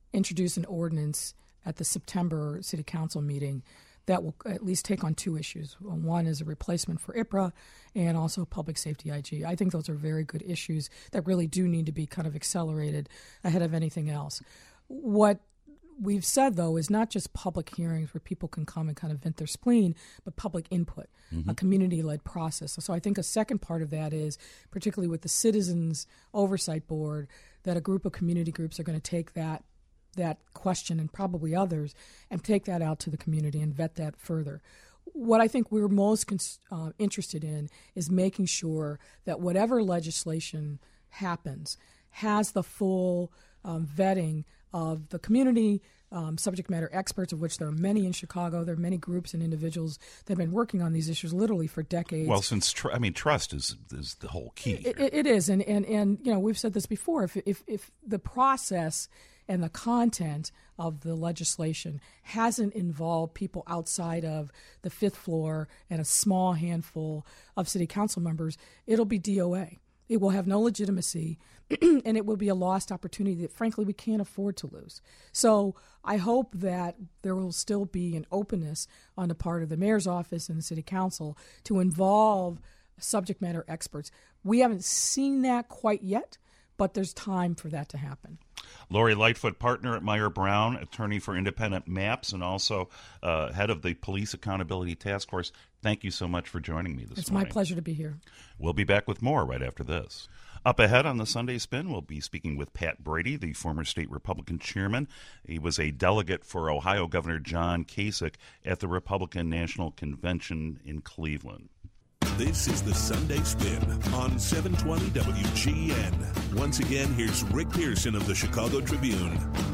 introduce an ordinance at the September City Council meeting that will at least take on two issues. One is a replacement for I P R A and also public safety I G. I think those are very good issues that really do need to be kind of accelerated ahead of anything else. What we've said, though, is not just public hearings where people can come and kind of vent their spleen, but public input, mm-hmm. a community-led process. So I think a second part of that is, particularly with the Citizens Oversight Board, that a group of community groups are going to take that that question and probably others and take that out to the community and vet that further. What I think we're most cons- uh, interested in is making sure that whatever legislation happens has the full um, vetting of the community, um, subject matter experts, of which there are many in Chicago. There are many groups and individuals that have been working on these issues literally for decades. Well, since tr- I mean, trust is is the whole key. It, it, it is, and, and and you know, we've said this before. If if if the process and the content of the legislation hasn't involved people outside of the fifth floor and a small handful of city council members, it'll be D O A. It will have no legitimacy, and it will be a lost opportunity that, frankly, we can't afford to lose. So I hope that there will still be an openness on the part of the mayor's office and the city council to involve subject matter experts. We haven't seen that quite yet, but there's time for that to happen. Lori Lightfoot, partner at Meyer Brown, attorney for Independent Maps, and also uh, head of the Police Accountability Task Force. Thank you so much for joining me this it's morning. It's my pleasure to be here. We'll be back with more right after this. Up ahead on the Sunday Spin, we'll be speaking with Pat Brady, the former state Republican chairman. He was a delegate for Ohio Governor John Kasich at the Republican National Convention in Cleveland. This is the Sunday Spin on seven twenty W G N. Once again, here's Rick Pearson of the Chicago Tribune.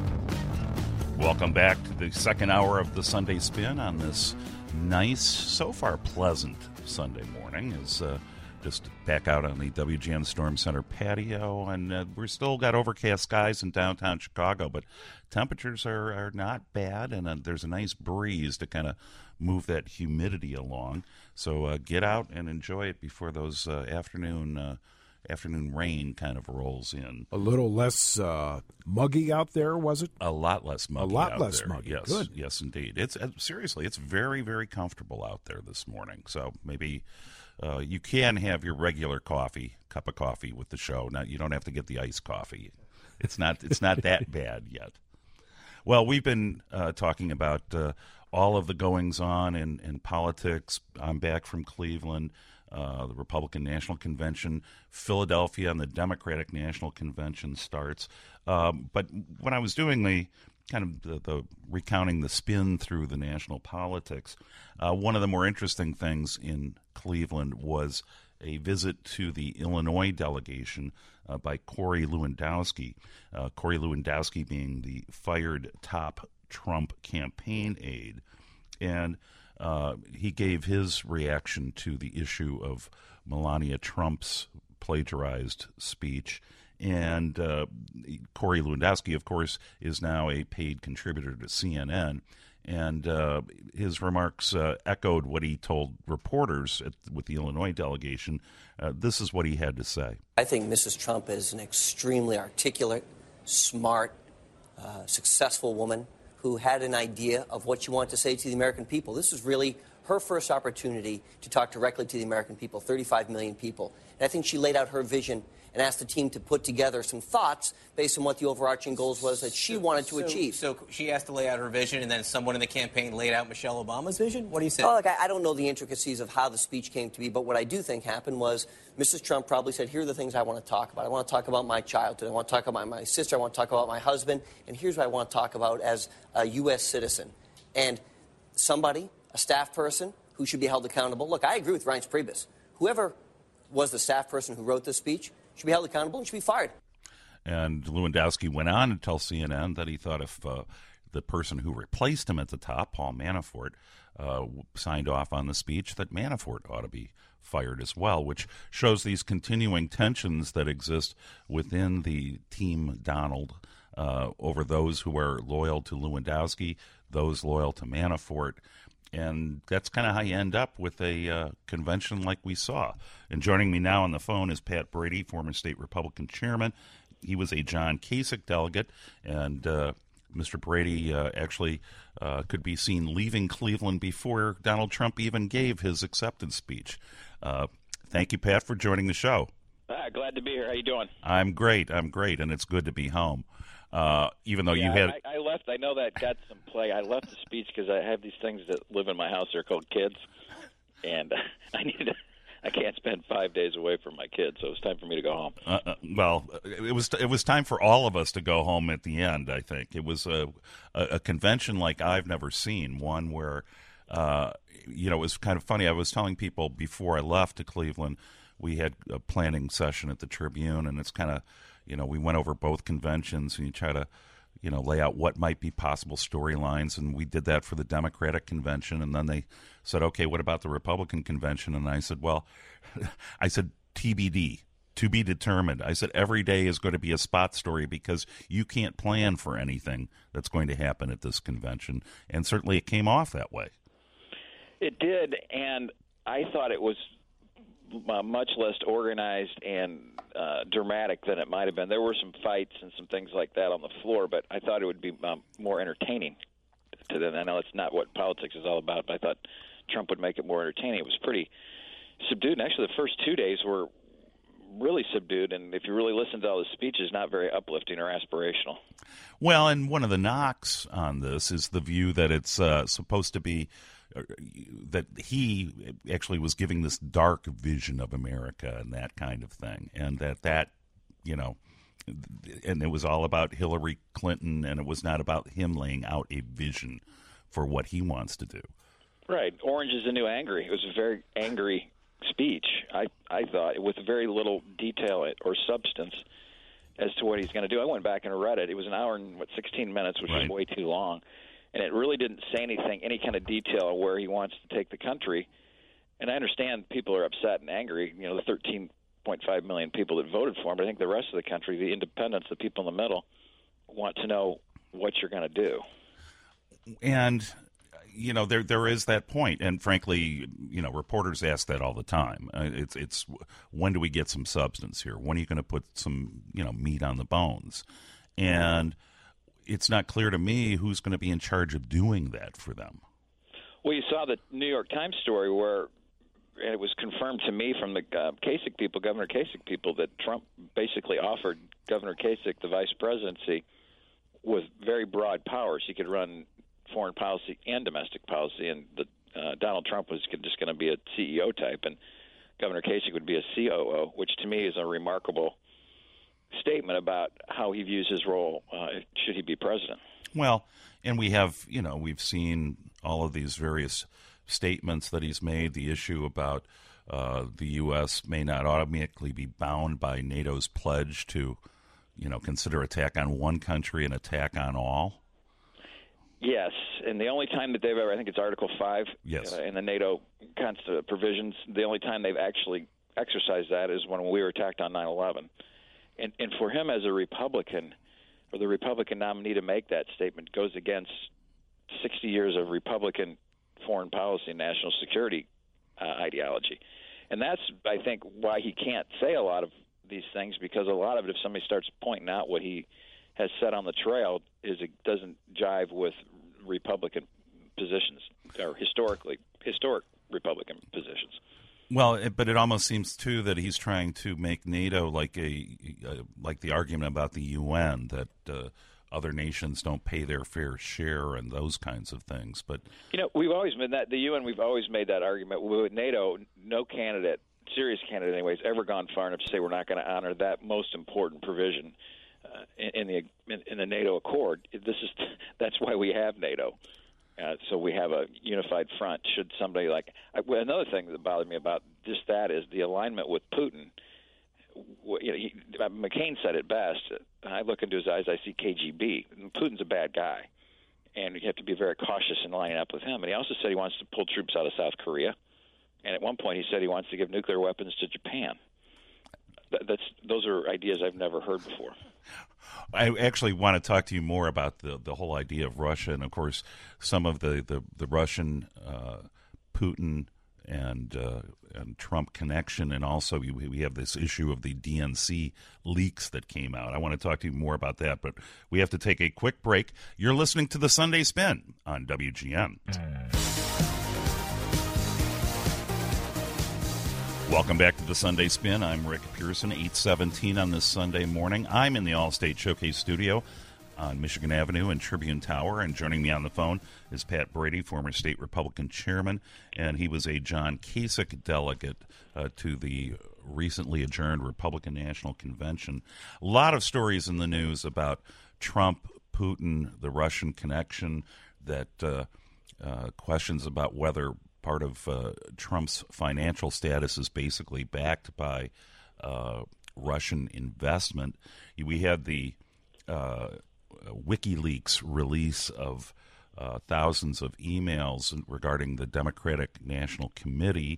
Welcome back to the second hour of the Sunday Spin on this nice, so far pleasant Sunday morning. As uh, just back out on the W G N Storm Center patio, and uh, we're still got overcast skies in downtown Chicago, but temperatures are, are not bad, and uh, there's a nice breeze to kind of move that humidity along. So uh, get out and enjoy it before those uh, afternoon uh, afternoon rain kind of rolls in. A little less uh, muggy out there, was it? A lot less muggy. A lot out less there. muggy. Yes, Good. Yes, indeed. It's uh, seriously, it's very, very comfortable out there this morning. So maybe uh, you can have your regular coffee, cup of coffee with the show. Now you don't have to get the iced coffee. It's not. It's not that bad yet. Well, we've been uh, talking about uh, all of the goings-on in, in politics. I'm back from Cleveland, uh, the Republican National Convention. Philadelphia and the Democratic National Convention starts. Um, but when I was doing the kind of the, the recounting the spin through the national politics, uh, one of the more interesting things in Cleveland was a visit to the Illinois delegation uh, by Corey Lewandowski. Uh, Corey Lewandowski being the fired top Trump campaign aide. And uh, he gave his reaction to the issue of Melania Trump's plagiarized speech. And uh, Corey Lewandowski, of course, is now a paid contributor to C N N. And uh, his remarks uh, echoed what he told reporters at, with the Illinois delegation. Uh, this is what he had to say. I think Missus Trump is an extremely articulate, smart, uh, successful woman who had an idea of what she wanted to say to the American people. This was really her first opportunity to talk directly to the American people, thirty-five million people. And I think she laid out her vision and asked the team to put together some thoughts based on what the overarching goals was that she so, wanted to so, achieve. So she asked to lay out her vision, and then someone in the campaign laid out Michelle Obama's vision? What do you say? Oh, look, I, I don't know the intricacies of how the speech came to be, but what I do think happened was Missus Trump probably said, here are the things I want to talk about. I want to talk about my childhood. I want to talk about my sister. I want to talk about my husband. And here's what I want to talk about as a U S citizen. And somebody, a staff person, who should be held accountable. Look, I agree with Reince Priebus. Whoever was the staff person who wrote this speech should be held accountable and should be fired. And Lewandowski went on to tell C N N that he thought if uh, the person who replaced him at the top, Paul Manafort, uh, signed off on the speech, that Manafort ought to be fired as well, which shows these continuing tensions that exist within the Team Donald uh, over those who are loyal to Lewandowski, those loyal to Manafort. And that's kind of how you end up with a uh, convention like we saw. And joining me now on the phone is Pat Brady, former state Republican chairman. He was a John Kasich delegate, and uh, Mister Brady uh, actually uh, could be seen leaving Cleveland before Donald Trump even gave his acceptance speech. Uh, thank you, Pat, for joining the show. Ah, glad to be here. How you doing? I'm great. I'm great, and it's good to be home. Uh, even though yeah, you had, I, I left. I know that got some play. I left the speech because I have these things that live in my house. They're called kids, and uh, I need to. I can't spend five days away from my kids, so it's time for me to go home. Uh, uh, well, it was it was time for all of us to go home at the end. I think it was a a, a convention like I've never seen. One where, uh, you know, it was kind of funny. I was telling people before I left to Cleveland, we had a planning session at the Tribune, and it's kind of, you know, we went over both conventions, and you try to, you know, lay out what might be possible storylines, and we did that for the Democratic convention, and then they said, okay, what about the Republican convention? And I said, well, I said, T B D, to be determined. I said, every day is going to be a spot story because you can't plan for anything that's going to happen at this convention, and certainly it came off that way. It did, and I thought it was uh, much less organized and uh, dramatic than it might have been. There were some fights and some things like that on the floor, but I thought it would be um, more entertaining to them. I know it's not what politics is all about, but I thought Trump would make it more entertaining. It was pretty subdued, and actually the first two days were really subdued, and if you really listen to all the speeches, not very uplifting or aspirational. Well, and one of the knocks on this is the view that it's uh, supposed to be uh, that he actually was giving this dark vision of America and that kind of thing, and that that, you know, and it was all about Hillary Clinton, and it was not about him laying out a vision for what he wants to do. Right. Orange is the new angry. It was a very angry speech, I, I thought, with very little detail or substance as to what he's going to do. I went back and read it. It was an hour and, what, sixteen minutes, which right. was way too long. And it really didn't say anything, any kind of detail on where he wants to take the country. And I understand people are upset and angry, you know, the thirteen point five million people that voted for him. But I think the rest of the country, the independents, the people in the middle, want to know what you're going to do. And you know, there there is that point, and frankly, you know, reporters ask that all the time. Uh, it's it's when do we get some substance here? When are you going to put some, you know, meat on the bones? And it's not clear to me who's going to be in charge of doing that for them. Well, you saw the New York Times story where it was confirmed to me from the uh, Kasich people, Governor Kasich people, that Trump basically offered Governor Kasich the vice presidency with very broad powers. He could run foreign policy and domestic policy, and the, uh, Donald Trump was just going to be a C E O type, and Governor Kasich would be a C O O, which to me is a remarkable statement about how he views his role uh, should he be president. Well, and we have, you know, we've seen all of these various statements that he's made, the issue about uh, the U S may not automatically be bound by NATO's pledge to, you know, consider attack on one country an attack on all. Yes, and the only time that they've ever, I think it's Article five yes. uh, in the NATO const- provisions, the only time they've actually exercised that is when we were attacked on nine eleven. And, and for him as a Republican, or the Republican nominee to make that statement, goes against sixty years of Republican foreign policy and national security uh, ideology. And that's, I think, why he can't say a lot of these things, because a lot of it, if somebody starts pointing out what he has said on the trail, is it doesn't jive with Republican positions, or historically historic Republican positions. Well, it, but it almost seems too that he's trying to make NATO like a uh, like the argument about the U N, that uh, other nations don't pay their fair share and those kinds of things. But you know, we've always been that the U N. We've always made that argument with NATO. No candidate, serious candidate, anyways, ever gone far enough to say we're not going to honor that most important provision uh, in, in the in, in the NATO Accord. This is that's why we have NATO. Uh, so we have a unified front. Should somebody like I, well, another thing that bothered me about just that is the alignment with Putin. You know, he, McCain said it best. I look into his eyes, I see K G B. Putin's a bad guy, and you have to be very cautious in lining up with him. And he also said he wants to pull troops out of South Korea. And at one point, he said he wants to give nuclear weapons to Japan. That, that's those are ideas I've never heard before. I actually want to talk to you more about the, the whole idea of Russia, and of course, some of the the, the Russian uh, Putin and uh, and Trump connection, and also we, we have this issue of the D N C leaks that came out. I want to talk to you more about that, but we have to take a quick break. You're listening to the Sunday Spin on W G N. Welcome back to the Sunday Spin. I'm Rick Pearson, eight seventeen on this Sunday morning. I'm in the Allstate Showcase studio on Michigan Avenue and Tribune Tower, and joining me on the phone is Pat Brady, former state Republican chairman, and he was a John Kasich delegate uh, to the recently adjourned Republican National Convention. A lot of stories in the news about Trump, Putin, the Russian connection, that uh, uh, questions about whether part of uh, Trump's financial status is basically backed by uh, Russian investment. We had the uh, WikiLeaks release of uh, thousands of emails regarding the Democratic National Committee,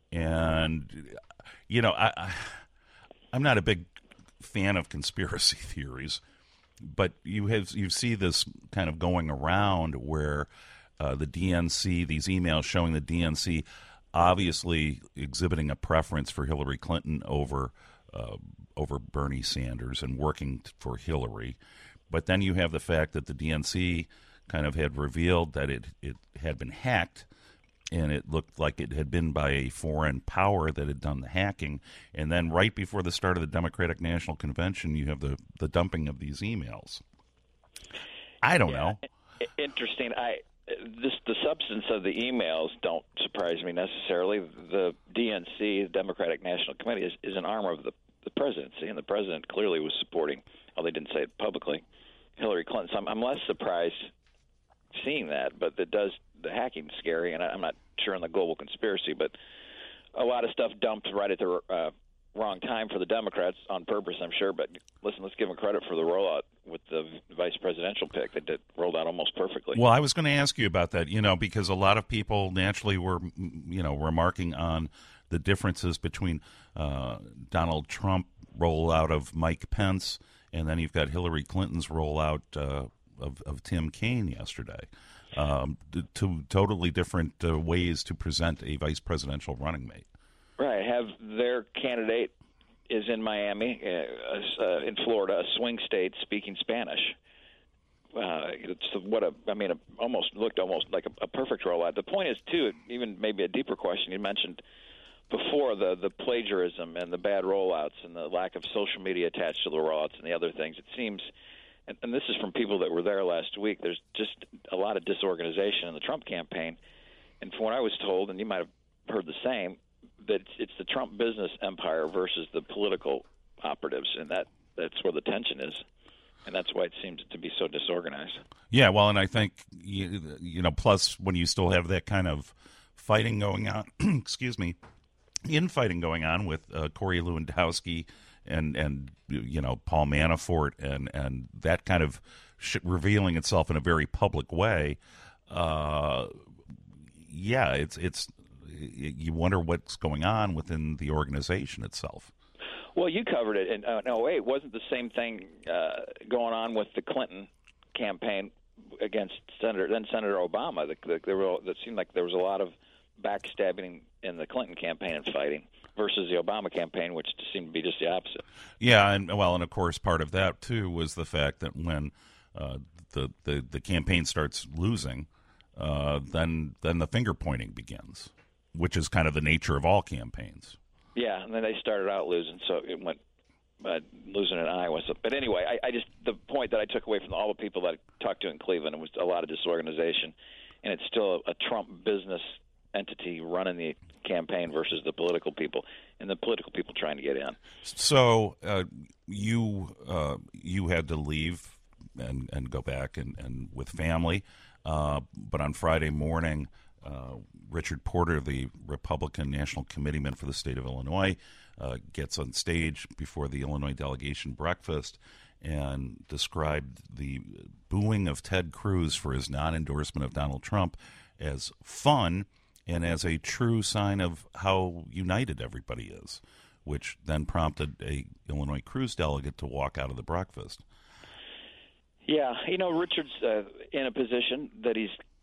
and you know, I, I, I'm not a big fan of conspiracy theories, but you have you see this kind of going around where uh, the D N C, these emails showing the D N C obviously exhibiting a preference for Hillary Clinton over uh, over Bernie Sanders and working for Hillary. But then you have the fact that the D N C kind of had revealed that it, it had been hacked, and it looked like it had been by a foreign power that had done the hacking. And then right before the start of the Democratic National Convention, you have the, the dumping of these emails. I don't yeah, know. Interesting. I this the substance of the emails don't surprise me necessarily. The D N C, the Democratic National Committee, is, is an arm of the, the presidency, and the president clearly was supporting, well, they didn't say it publicly, Hillary Clinton. So I'm, I'm less surprised seeing that, but it does, the hacking's scary, and I, I'm not sure on the global conspiracy, but a lot of stuff dumped right at the uh, wrong time for the Democrats on purpose, I'm sure. But listen, let's give them credit for the rollout with the vice presidential pick. They did rolled out almost perfectly. Well, I was going to ask you about that, you know, because a lot of people naturally were, you know, remarking on the differences between uh, Donald Trump rollout of Mike Pence, and then you've got Hillary Clinton's rollout uh, of, of Tim Kaine yesterday. Um, two totally different uh, ways to present a vice presidential running mate. Right. Have their candidate is in Miami, uh, uh, in Florida, a swing state speaking Spanish. Uh, it's what a, I mean, a, almost looked almost like a, a perfect rollout. The point is, too, even maybe a deeper question you mentioned before, the the plagiarism and the bad rollouts and the lack of social media attached to the rollouts and the other things. It seems, and, and this is from people that were there last week, there's just a lot of disorganization in the Trump campaign. And from what I was told, and you might have heard the same, that it's, it's the Trump business empire versus the political operatives, and that that's where the tension is. And that's why it seems to be so disorganized. Yeah, well, and I think, you, you know, plus when you still have that kind of fighting going on, excuse me, infighting going on with uh, Corey Lewandowski and, and, you know, Paul Manafort and, and that kind of shit revealing itself in a very public way, uh, yeah, it's it's you wonder what's going on within the organization itself. Well, you covered it in uh, no wait, wasn't the same thing uh, going on with the Clinton campaign against Senator then Senator Obama? The, the, there were, that seemed like there was a lot of backstabbing in the Clinton campaign and fighting versus the Obama campaign, which seemed to be just the opposite. Yeah, and well, and of course, part of that too was the fact that when uh, the, the the campaign starts losing, uh, then then the finger pointing begins, which is kind of the nature of all campaigns. Yeah, and then they started out losing, so it went uh, losing in Iowa. So, but anyway, I, I just the point that I took away from all the people that I talked to in Cleveland, it was a lot of disorganization, and it's still a, a Trump business entity running the campaign versus the political people, and the political people trying to get in. So uh, you uh, you had to leave and, and go back and, and with family, uh, but on Friday morning, uh, Richard Porter, the Republican National Committeeman for the state of Illinois, uh, gets on stage before the Illinois delegation breakfast and described the booing of Ted Cruz for his non-endorsement of Donald Trump as fun and as a true sign of how united everybody is, which then prompted a Illinois Cruz delegate to walk out of the breakfast. Yeah, you know, Richard's uh, in a position that he's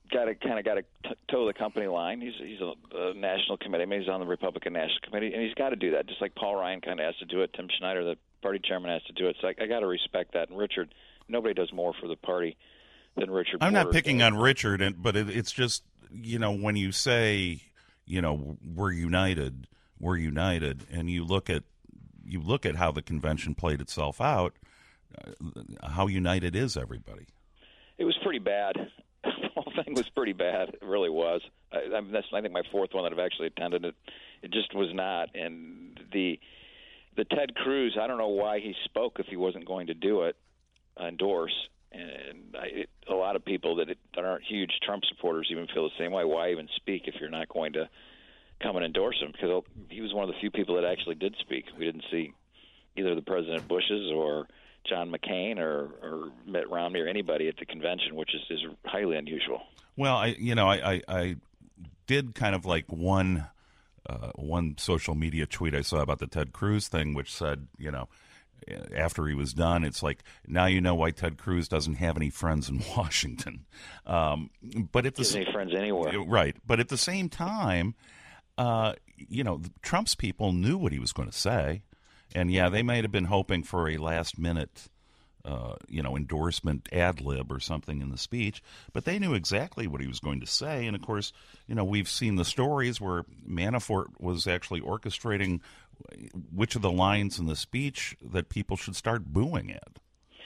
got to kind of got to t- toe the company line. He's he's a, a national committee. I mean, he's on the Republican National Committee, and he's got to do that. Just like Paul Ryan kind of has to do it. Tim Schneider, the party chairman, has to do it. So I, I got to respect that. And Richard, nobody does more for the party than Richard. I'm Porter not picking does. on Richard, and but it, it's just, you know, when you say, you know, we're united, we're united, and you look at you look at how the convention played itself out, uh, how united is everybody? It was pretty bad. The whole thing was pretty bad. It really was. I, I, mean, that's I think my fourth one that I've actually attended. It it just was not. And the the Ted Cruz, I don't know why he spoke if he wasn't going to do it, endorse. And I, it, a lot of people that, it, that aren't huge Trump supporters even feel the same way. Why even speak if you're not going to come and endorse him? Because he was one of the few people that actually did speak. We didn't see either the President Bushes or John McCain or, or Mitt Romney or anybody at the convention, which is, is highly unusual. Well, I you know I, I, I did kind of like one uh, one social media tweet I saw about the Ted Cruz thing, which said, you know, after he was done, it's like, now you know why Ted Cruz doesn't have any friends in Washington. Um, but at the Doesn't have any friends anywhere, right? But at the same time, uh, you know, Trump's people knew what he was going to say. And, yeah, they might have been hoping for a last-minute, uh, you know, endorsement ad lib or something in the speech, but they knew exactly what he was going to say. And, of course, you know, we've seen the stories where Manafort was actually orchestrating which of the lines in the speech that people should start booing at.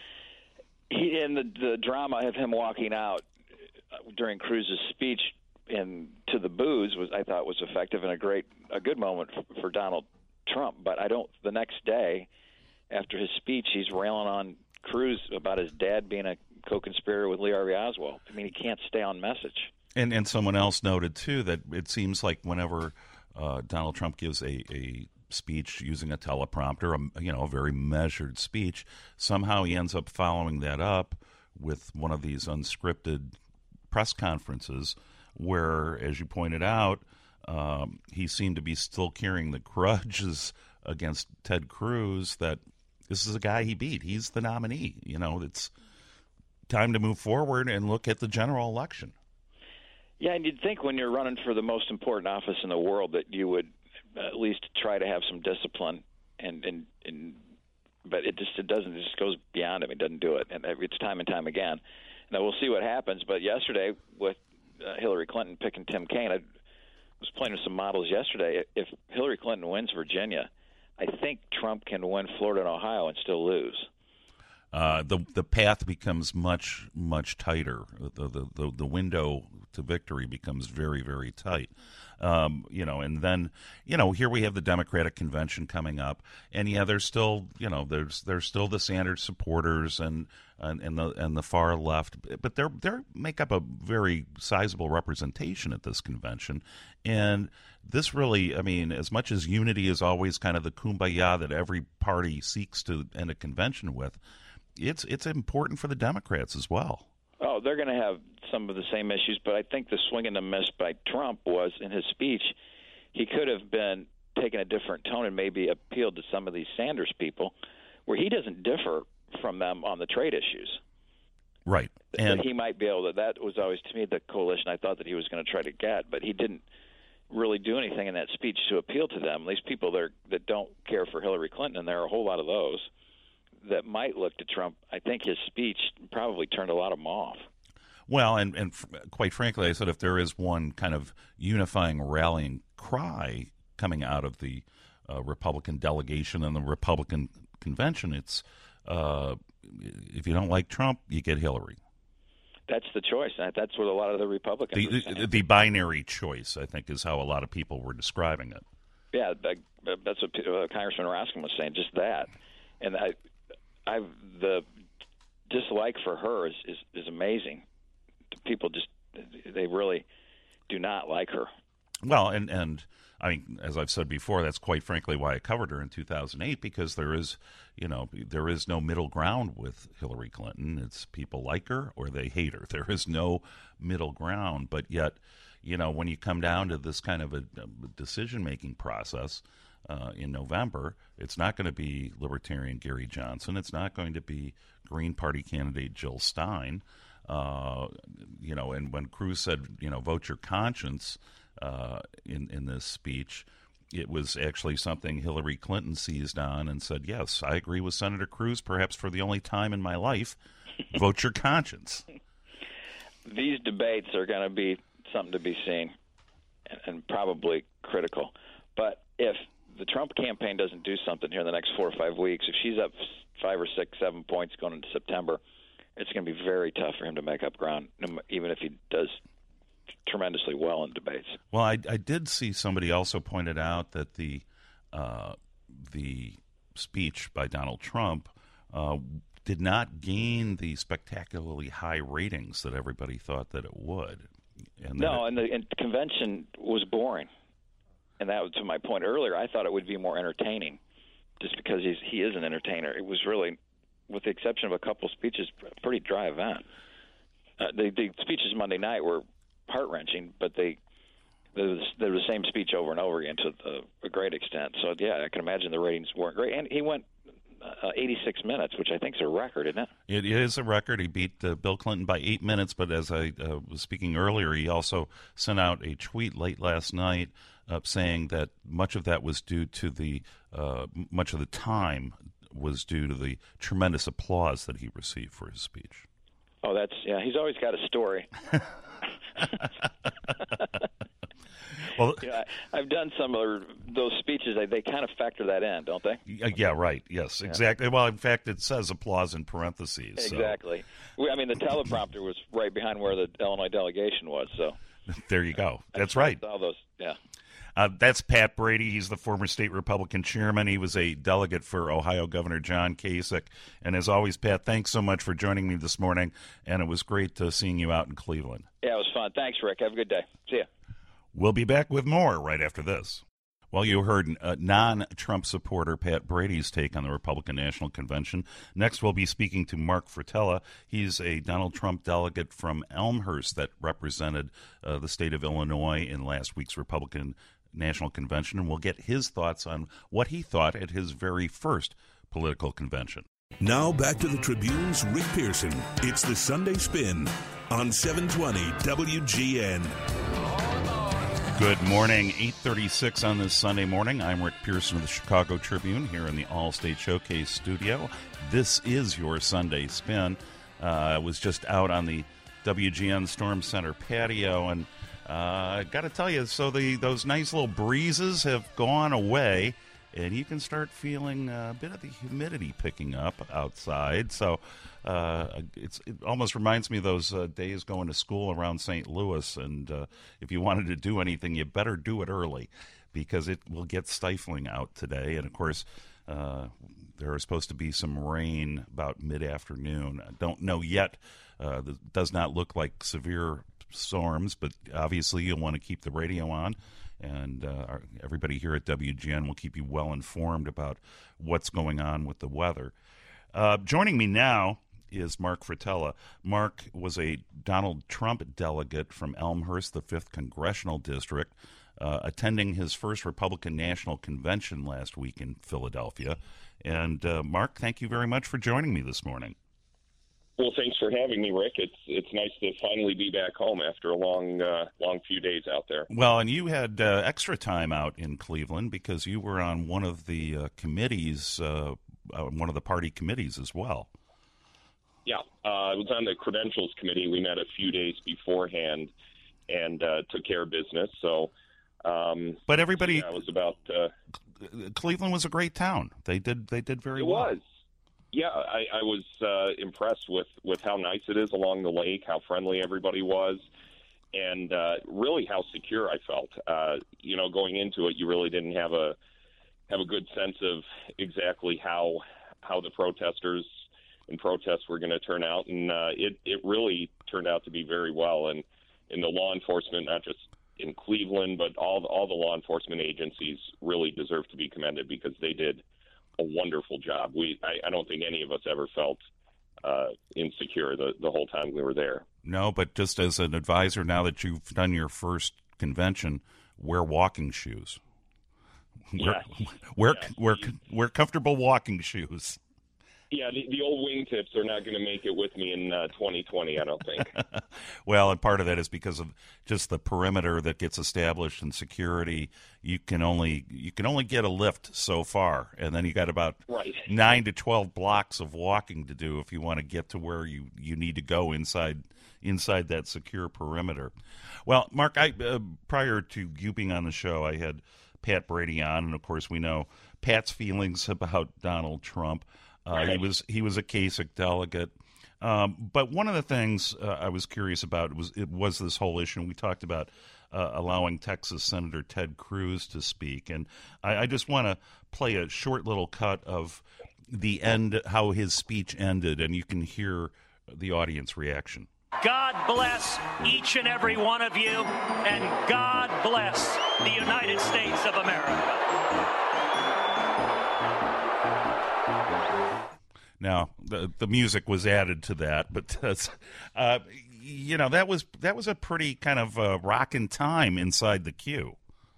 He, and the, the drama of him walking out during Cruz's speech and to the boos was, I thought, was effective and a great, a good moment for, for Donald Trump. But I don't. The next day, after his speech, he's railing on Cruz about his dad being a co-conspirator with Lee Harvey Oswald. I mean, he can't stay on message. And and someone else noted too that it seems like whenever uh, Donald Trump gives a, a speech using a teleprompter, a, you know, a very measured speech, somehow he ends up following that up with one of these unscripted press conferences where, as you pointed out, um, he seemed to be still carrying the grudges against Ted Cruz that this is a guy he beat. He's the nominee. You know, it's time to move forward and look at the general election. Yeah, and you'd think when you're running for the most important office in the world that you would at least try to have some discipline, and and, and but it just it doesn't. It just goes beyond him. It doesn't do it, and it's time and time again. Now we'll see what happens. But yesterday with uh, Hillary Clinton picking Tim Kaine, I was playing with some models yesterday. If Hillary Clinton wins Virginia, I think Trump can win Florida and Ohio and still lose. Uh, the the path becomes much much tighter. The, the the the window to victory becomes very very tight. Um, you know, and then you know here we have the Democratic convention coming up, and yeah, there's still you know there's there's still the Sanders supporters and and, and the and the far left, but they're they make up a very sizable representation at this convention, and this really, I mean, as much as unity is always kind of the kumbaya that every party seeks to end a convention with. It's it's important for the Democrats as well. Oh, they're going to have some of the same issues, but I think the swing and the miss by Trump was in his speech. He could have been taking a different tone and maybe appealed to some of these Sanders people, where he doesn't differ from them on the trade issues. Right, and that he might be able to. That was always to me the coalition I thought that he was going to try to get, but he didn't really do anything in that speech to appeal to them. These people that, are, that don't care for Hillary Clinton, and there are a whole lot of those that might look to Trump. I think his speech probably turned a lot of them off. Well, and, and f- quite frankly, I said if there is one kind of unifying rallying cry coming out of the uh, Republican delegation and the Republican convention, it's uh, if you don't like Trump, you get Hillary. That's the choice. That's what a lot of the Republicans the, are saying. The, the binary choice, I think, is how a lot of people were describing it. Yeah, that's what uh, Congressman Raskin was saying, just that. And I, I've, the dislike for her is, is, is amazing. People just, they really do not like her. Well, and, and I mean, as I've said before, that's quite frankly why I covered her in two thousand eight, because there is, you know, there is no middle ground with Hillary Clinton. It's people like her or they hate her. There is no middle ground. But yet, you know, when you come down to this kind of a, a decision-making process, Uh, in November, it's not going to be Libertarian Gary Johnson. It's not going to be Green Party candidate Jill Stein. Uh, you know, and when Cruz said, you know, vote your conscience uh, in in this speech, it was actually something Hillary Clinton seized on and said, yes, I agree with Senator Cruz, perhaps for the only time in my life, vote your conscience. These debates are going to be something to be seen and, and probably critical. But if the Trump campaign doesn't do something here in the next four or five weeks, if she's up five or six, seven points going into September, it's going to be very tough for him to make up ground, even if he does tremendously well in debates. Well, I, I did see somebody also pointed out that the uh, the speech by Donald Trump uh, did not gain the spectacularly high ratings that everybody thought that it would. And no, it, and the and convention was boring. And that was to my point earlier. I thought it would be more entertaining, just because he's he is an entertainer. It was really, with the exception of a couple speeches, a pretty dry event. Uh, the, the speeches Monday night were heart-wrenching, but they they were the same speech over and over again to a, a great extent. So, yeah, I can imagine the ratings weren't great. And he went uh, eighty-six minutes, which I think is a record, isn't it? It is a record. He beat uh, Bill Clinton by eight minutes, but as I uh, was speaking earlier, he also sent out a tweet late last night uh, saying that much of that was due to the uh, much of the time was due to the tremendous applause that he received for his speech. Oh, that's yeah. He's always got a story. Well, yeah, I've done some of those speeches. They, they kind of factor that in, don't they? Yeah, right. Yes, exactly. Yeah. Well, in fact, it says applause in parentheses. Exactly. So. I mean, the teleprompter was right behind where the Illinois delegation was. So there you go. That's right. All those, yeah. Uh, that's Pat Brady. He's the former state Republican chairman. He was a delegate for Ohio Governor John Kasich. And as always, Pat, thanks so much for joining me this morning. And it was great uh, seeing you out in Cleveland. Yeah, it was fun. Thanks, Rick. Have a good day. See ya. We'll be back with more right after this. Well, you heard uh, non-Trump supporter Pat Brady's take on the Republican National Convention. Next, we'll be speaking to Mark Fratella. He's a Donald Trump delegate from Elmhurst that represented uh, the state of Illinois in last week's Republican National Convention, and we'll get his thoughts on what he thought at his very first political convention. Now back to the Tribune's Rick Pearson. It's the Sunday Spin on seven twenty W G N. Good morning, eight thirty-six on this Sunday morning. I'm Rick Pearson of the Chicago Tribune here in the All-State Showcase studio. This is your Sunday Spin. Uh, I was just out on the W G N Storm Center patio, and uh, I got to tell you, so the those nice little breezes have gone away, and you can start feeling a bit of the humidity picking up outside. So uh, it's, it almost reminds me of those uh, days going to school around Saint Louis, and uh, if you wanted to do anything, you better do it early because it will get stifling out today. And, of course, uh, there is supposed to be some rain about mid-afternoon. I don't know yet. Uh, it does not look like severe storms, but obviously you'll want to keep the radio on. And uh, our, everybody here at W G N will keep you well informed about what's going on with the weather. Uh, joining me now is Mark Fratella. Mark was a Donald Trump delegate from Elmhurst, the fifth Congressional District, uh, attending his first Republican National Convention last week in Philadelphia. And uh, Mark, thank you very much for joining me this morning. Well, thanks for having me, Rick. It's it's nice to finally be back home after a long, uh, long few days out there. Well, and you had uh, extra time out in Cleveland because you were on one of the uh, committees, uh, uh, one of the party committees as well. Yeah, uh, I was on the Credentials Committee. We met a few days beforehand and uh, took care of business. So, um, but everybody, yeah, it was about uh, Cleveland was a great town. They did they did very it well. It was. Yeah, I, I was uh, impressed with, with how nice it is along the lake, how friendly everybody was, and uh, really how secure I felt. Uh, you know, going into it, you really didn't have a have a good sense of exactly how how the protesters and protests were going to turn out, and uh, it it really turned out to be very well. And in the law enforcement, not just in Cleveland, but all the, all the law enforcement agencies really deserve to be commended because they did a wonderful job. We, I, I don't think any of us ever felt uh, insecure the, the whole time we were there. No, but just as an advisor, now that you've done your first convention, wear walking shoes. Wear, yes. wear, yes. wear, wear comfortable walking shoes. Yeah, the, the old wingtips are not going to make it with me in uh, twenty twenty, I don't think. Well, and part of that is because of just the perimeter that gets established and security. You can only you can only get a lift so far, and then you got about right. nine to twelve blocks of walking to do if you want to get to where you, you need to go inside inside that secure perimeter. Well, Mark, I uh, prior to you being on the show, I had Pat Brady on, and of course we know Pat's feelings about Donald Trump. Uh, right. He was he was a Kasich delegate, um, but one of the things uh, I was curious about was it was this whole issue. And we talked about uh, allowing Texas Senator Ted Cruz to speak, and I, I just want to play a short little cut of the end, how his speech ended, and you can hear the audience reaction. God bless each and every one of you, and God bless the United States of America. Now, the the music was added to that, but uh, you know that was that was a pretty kind of uh, rocking time inside the queue.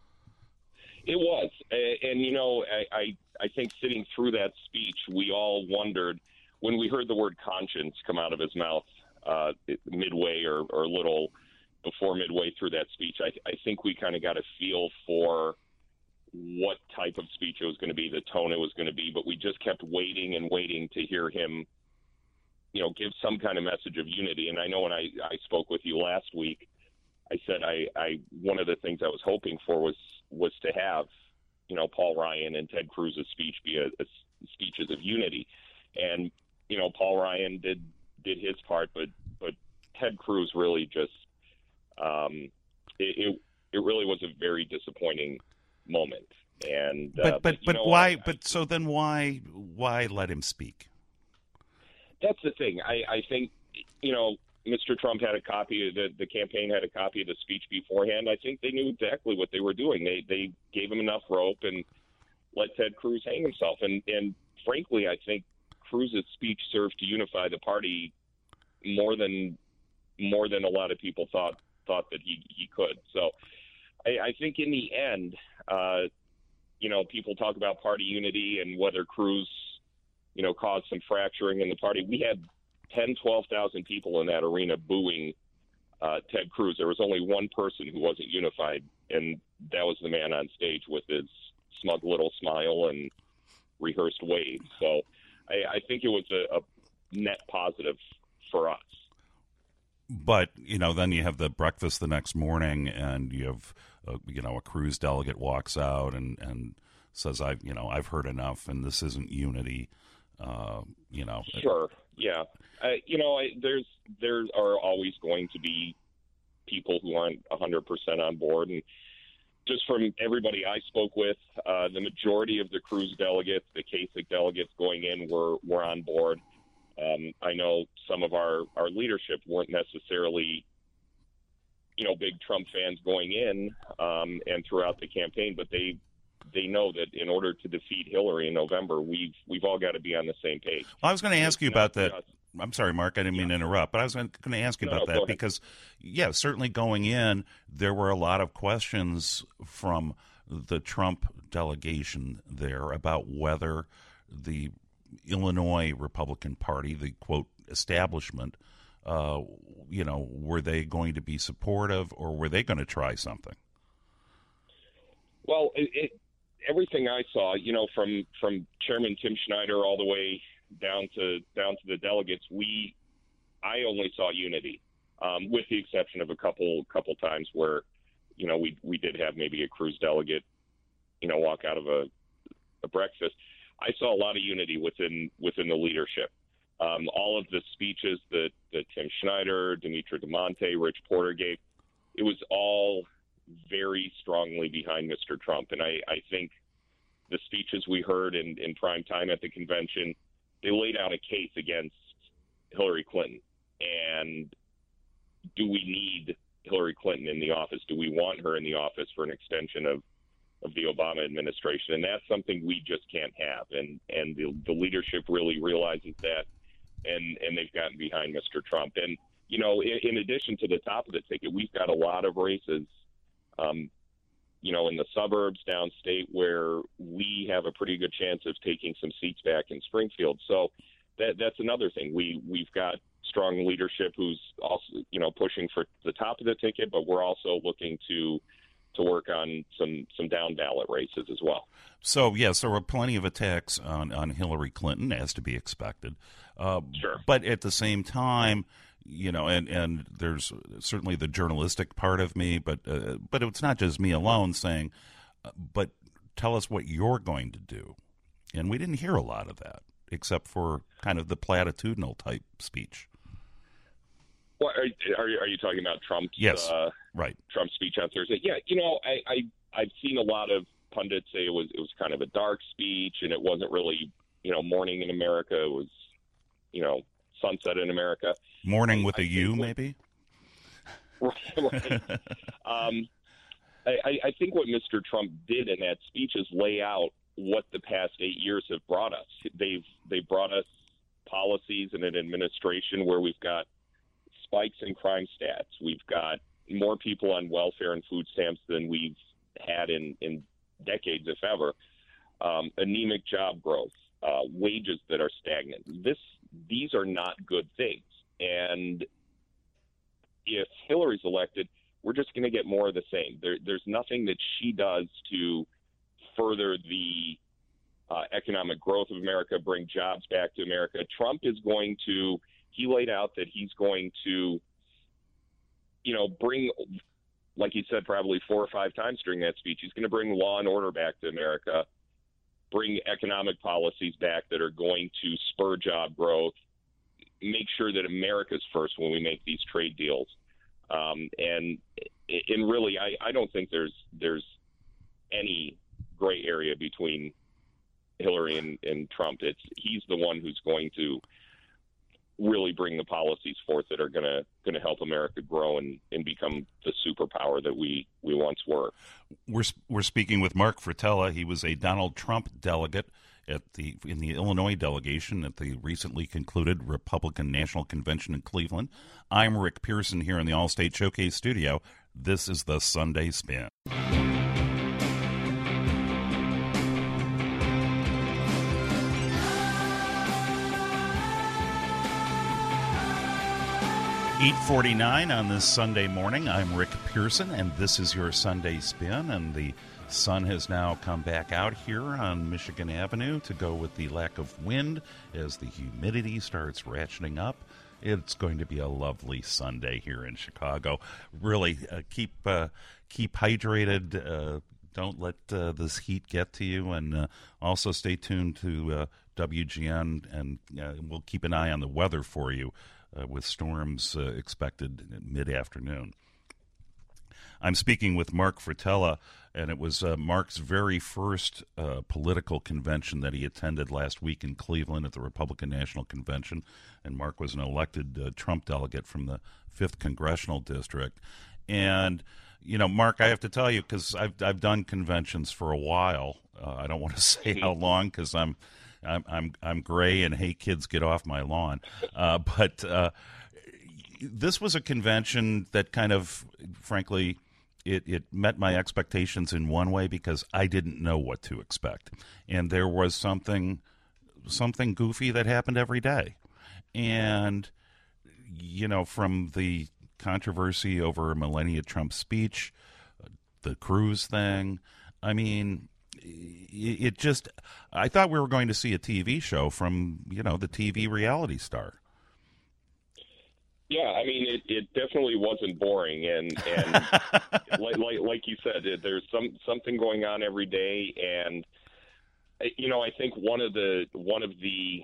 It was, and you know, I, I I think sitting through that speech, we all wondered when we heard the word conscience come out of his mouth uh, midway or, or a little before midway through that speech. I, I think we kind of got a feel for what type of speech it was going to be, the tone it was going to be, but we just kept waiting and waiting to hear him, you know, give some kind of message of unity. And I know when I, I spoke with you last week, I said I, I one of the things I was hoping for was was to have, you know, Paul Ryan and Ted Cruz's speech be a, a speeches of unity. And, you know, Paul Ryan did did his part, but but Ted Cruz really just um, it, it it really was a very disappointing moment. And but uh, but but, but why? I, but so then why why let him speak? That's the thing. I, I think you know Mister Trump had a copy of the the campaign had a copy of the speech beforehand. I think they knew exactly what they were doing. They they gave him enough rope and let Ted Cruz hang himself. And and frankly, I think Cruz's speech served to unify the party more than more than a lot of people thought thought that he he could. So. I, I think in the end, uh, you know, people talk about party unity and whether Cruz, you know, caused some fracturing in the party. We had ten, twelve thousand people in that arena booing uh, Ted Cruz. There was only one person who wasn't unified, and that was the man on stage with his smug little smile and rehearsed wave. So I, I think it was a, a net positive for us. But, you know, then you have the breakfast the next morning, and you have, uh, you know, a Cruz delegate walks out and, and says, I've, you know, I've heard enough, and this isn't unity, uh, you know. Sure, yeah. Uh, you know, I, there's there are always going to be people who aren't one hundred percent on board. And just from everybody I spoke with, uh, the majority of the Cruz delegates, the Kasich delegates going in were, were on board. Um, I know some of our, our leadership weren't necessarily, you know, big Trump fans going in um, and throughout the campaign, but they they know that in order to defeat Hillary in November, we've we've all got to be on the same page. Well, I was going to ask you about that. Just, I'm sorry, Mark, I didn't mean to interrupt, but I was going to ask you no, about no, that because, yeah, certainly going in, there were a lot of questions from the Trump delegation there about whether the Illinois Republican Party, the quote establishment, uh, you know, were they going to be supportive or were they going to try something? Well, it, it, everything I saw, you know, from from Chairman Tim Schneider all the way down to down to the delegates, we I only saw unity, um, with the exception of a couple couple times where, you know, we we did have maybe a Cruz delegate, you know, walk out of a, a breakfast. I saw a lot of unity within within the leadership. Um, all of the speeches that, that Tim Schneider, Demetra DeMonte, Rich Porter gave, it was all very strongly behind Mister Trump. And I, I think the speeches we heard in, in prime time at the convention, they laid out a case against Hillary Clinton. And do we need Hillary Clinton in the office? Do we want her in the office for an extension of of the Obama administration? And that's something we just can't have. And, and the, the leadership really realizes that, and, and they've gotten behind Mister Trump. And, you know, in, in addition to the top of the ticket, we've got a lot of races, um, you know, in the suburbs downstate where we have a pretty good chance of taking some seats back in Springfield. So that that's another thing. We we've got strong leadership who's also, you know, pushing for the top of the ticket, but we're also looking to to work on some some down ballot races as well. So yes, there were plenty of attacks on, on Hillary Clinton, as to be expected. Uh, sure, but at the same time, you know, and, and there's certainly the journalistic part of me, but uh, but it's not just me alone saying, uh, but tell us what you're going to do, and we didn't hear a lot of that, except for kind of the platitudinal type speech. Well, are, are, you, are you talking about Trump's? Yes, uh, right. Trump's speech on Thursday. Yeah, you know, I, I I've seen a lot of pundits say it was it was kind of a dark speech, and it wasn't really, you know, morning in America. It was, you know, sunset in America. Morning with I, a I U, what, maybe. Right. right. um, I, I think what Mister Trump did in that speech is lay out what the past eight years have brought us. They've they brought us policies and an administration where we've got spikes in crime stats. We've got more people on welfare and food stamps than we've had in, in decades, if ever. Um, anemic job growth, uh, wages that are stagnant. This, these are not good things. And if Hillary's elected, we're just going to get more of the same. There, there's nothing that she does to further the uh, economic growth of America, bring jobs back to America. Trump is going to, he laid out that he's going to, you know, bring, like he said probably four or five times during that speech, he's going to bring law and order back to America, bring economic policies back that are going to spur job growth, make sure that America's first when we make these trade deals. Um, and and really, I, I don't think there's there's any gray area between Hillary and, and Trump. It's he's the one who's going to really bring the policies forth that are going to going to help America grow and, and become the superpower that we, we once were. We're we're speaking with Mark Fratella. He was a Donald Trump delegate at the in the Illinois delegation at the recently concluded Republican National Convention in Cleveland. I'm Rick Pearson here in the Allstate Showcase studio. This is the Sunday Spin. eight forty-nine on this Sunday morning. I'm Rick Pearson, and this is your Sunday Spin. And the sun has now come back out here on Michigan Avenue to go with the lack of wind as the humidity starts ratcheting up. It's going to be a lovely Sunday here in Chicago. Really, uh, keep uh, keep hydrated. Uh, don't let uh, this heat get to you, and uh, also stay tuned to uh, W G N, and uh, we'll keep an eye on the weather for you. Uh, with storms uh, expected mid-afternoon. I'm speaking with Mark Fratella, and it was uh, Mark's very first uh, political convention that he attended last week in Cleveland at the Republican National Convention, and Mark was an elected uh, Trump delegate from the fifth Congressional District. And, you know, Mark, I have to tell you, because I've, I've done conventions for a while. Uh, I don't want to say how long, because I'm I'm I'm I'm gray and hey kids get off my lawn, uh, but uh, this was a convention that kind of, frankly, it, it met my expectations in one way because I didn't know what to expect, and there was something something goofy that happened every day, and you know, from the controversy over Melania Trump's speech, the cruise thing, I mean. It just, I thought we were going to see a T V show from, you know, the T V reality star. Yeah, I mean, it, it definitely wasn't boring. And, and like, like, like you said, there's some something going on every day. And, you know, I think one of the one of the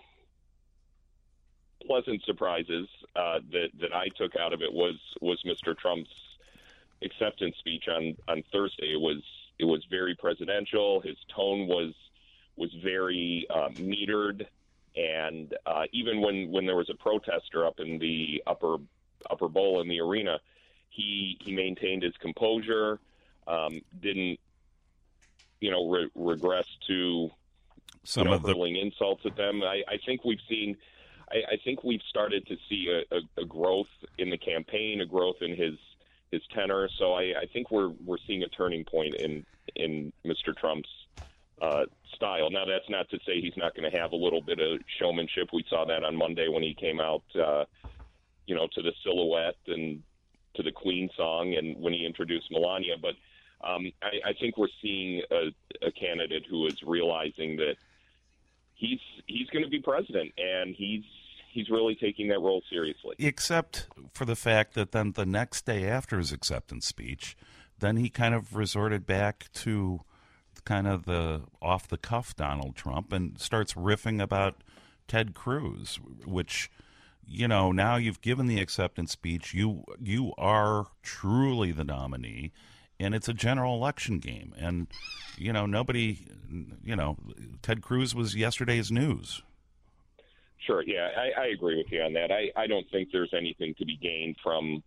pleasant surprises uh, that, that I took out of it was, was Mister Trump's acceptance speech on, on Thursday. It was It was very presidential. His tone was was very uh, metered, and uh, even when, when there was a protester up in the upper upper bowl in the arena, he he maintained his composure. Um, didn't you know re- regress to some you know, of the hurling insults at them. I, I think we've seen. I, I think we've started to see a, a, a growth in the campaign, a growth in his. his tenor. So I, I think we're we're seeing a turning point in in Mister Trump's uh, style. Now, that's not to say he's not going to have a little bit of showmanship. We saw that on Monday when he came out, uh, you know, to the silhouette and to the Queen song, and when he introduced Melania. But um, I, I think we're seeing a, a candidate who is realizing that he's he's going to be president, and he's he's really taking that role seriously. Except for the fact that then the next day after his acceptance speech, then he kind of resorted back to kind of the off-the-cuff Donald Trump and starts riffing about Ted Cruz, which, you know, now you've given the acceptance speech. You you are truly the nominee, and it's a general election game. And, you know, nobody, you know, Ted Cruz was yesterday's news. Sure, yeah, I, I agree with you on that. I, I don't think there's anything to be gained from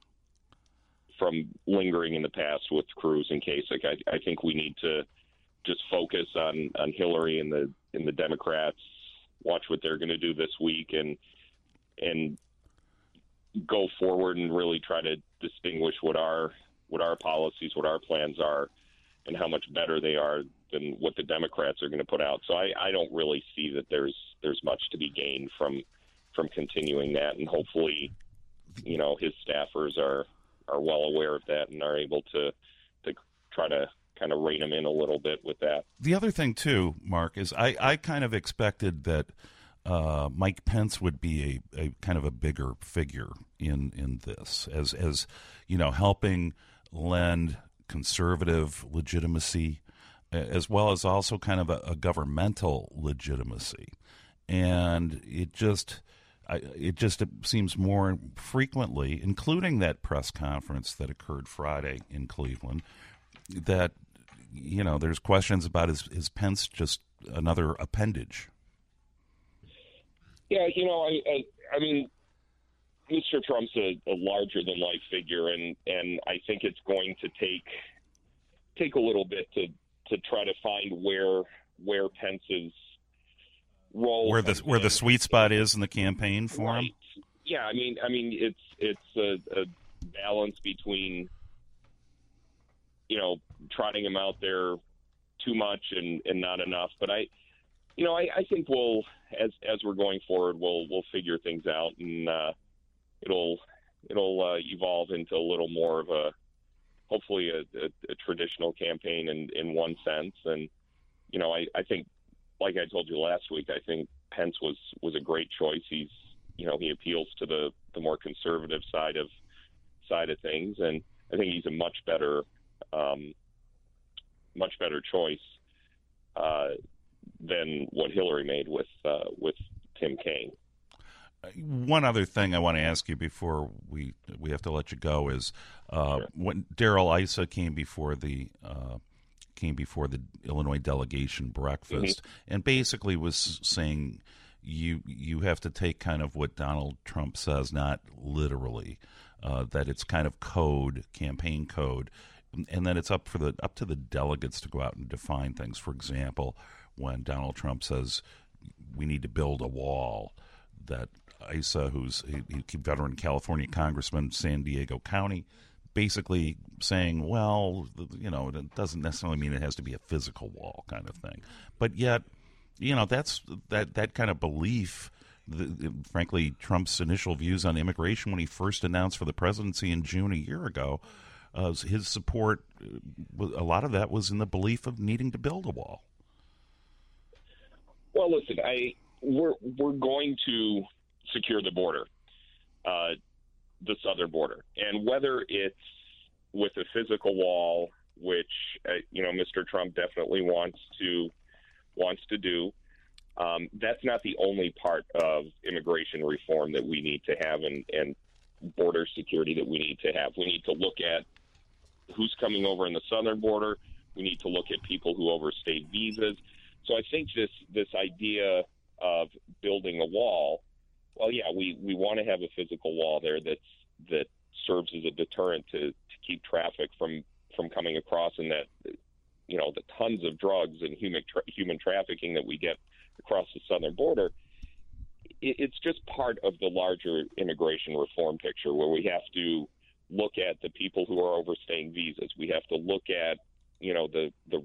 from lingering in the past with Cruz and Kasich. I, I think we need to just focus on, on Hillary and the and the Democrats, watch what they're going to do this week, and and go forward and really try to distinguish what our what our policies, what our plans are, and how much better they are than what the Democrats are going to put out. So I, I don't really see that there's there's much to be gained from from continuing that, and hopefully, you know, his staffers are are well aware of that and are able to to try to kind of rein him in a little bit with that. The other thing, too, Mark, is I, I kind of expected that uh, Mike Pence would be a, a kind of a bigger figure in, in this, as, as, you know, helping lend conservative legitimacy, as well as also kind of a, a governmental legitimacy. And it just... I, it just seems more frequently, including that press conference that occurred Friday in Cleveland, that, you know, there's questions about is, is Pence just another appendage? Yeah, you know, I, I, I mean, Mister Trump's a, a larger-than-life figure, and, and I think it's going to take take a little bit to, to try to find where where Pence's role, where the where the sweet spot is in the campaign for right. him. Yeah, I mean, I mean, it's it's a, a balance between, you know, trotting him out there too much and, and not enough. But I, you know, I, I think we'll as as we're going forward, we'll we'll figure things out, and uh, it'll it'll uh, evolve into a little more of a hopefully a, a, a traditional campaign in in one sense. And you know, I, I think, like I told you last week, I think Pence was was a great choice. He's you know he appeals to the, the more conservative side of side of things, and I think he's a much better um, much better choice uh, than what Hillary made with uh, with Tim Kaine. One other thing I want to ask you before we we have to let you go is uh, sure. when Darrell Issa came before the uh, came before the Illinois delegation breakfast mm-hmm. and basically was saying you you have to take kind of what Donald Trump says not literally, uh, that it's kind of code, campaign code, and then it's up for the up to the delegates to go out and define things. For example, when Donald Trump says we need to build a wall, that Issa, who's a, a veteran California congressman, San Diego County, basically saying, well, you know, it doesn't necessarily mean it has to be a physical wall kind of thing. But yet, you know, that's that, that kind of belief, the, frankly, Trump's initial views on immigration when he first announced for the presidency in June a year ago, uh, his support, a lot of that was in the belief of needing to build a wall. Well, listen, I we're we're going to secure the border, uh, the southern border, and whether it's with a physical wall, which uh, you know Mister Trump definitely wants to wants to do, um, that's not the only part of immigration reform that we need to have, and, and border security that we need to have. We need to look at who's coming over in the southern border. We need to look at people who overstayed visas. So I think this this idea of building a wall, well, yeah, we, we want to have a physical wall there that's that serves as a deterrent to, to keep traffic from, from coming across, and that, you know, the tons of drugs and human tra- human trafficking that we get across the southern border. It, it's just part of the larger immigration reform picture, where we have to look at the people who are overstaying visas. We have to look at, you know, the the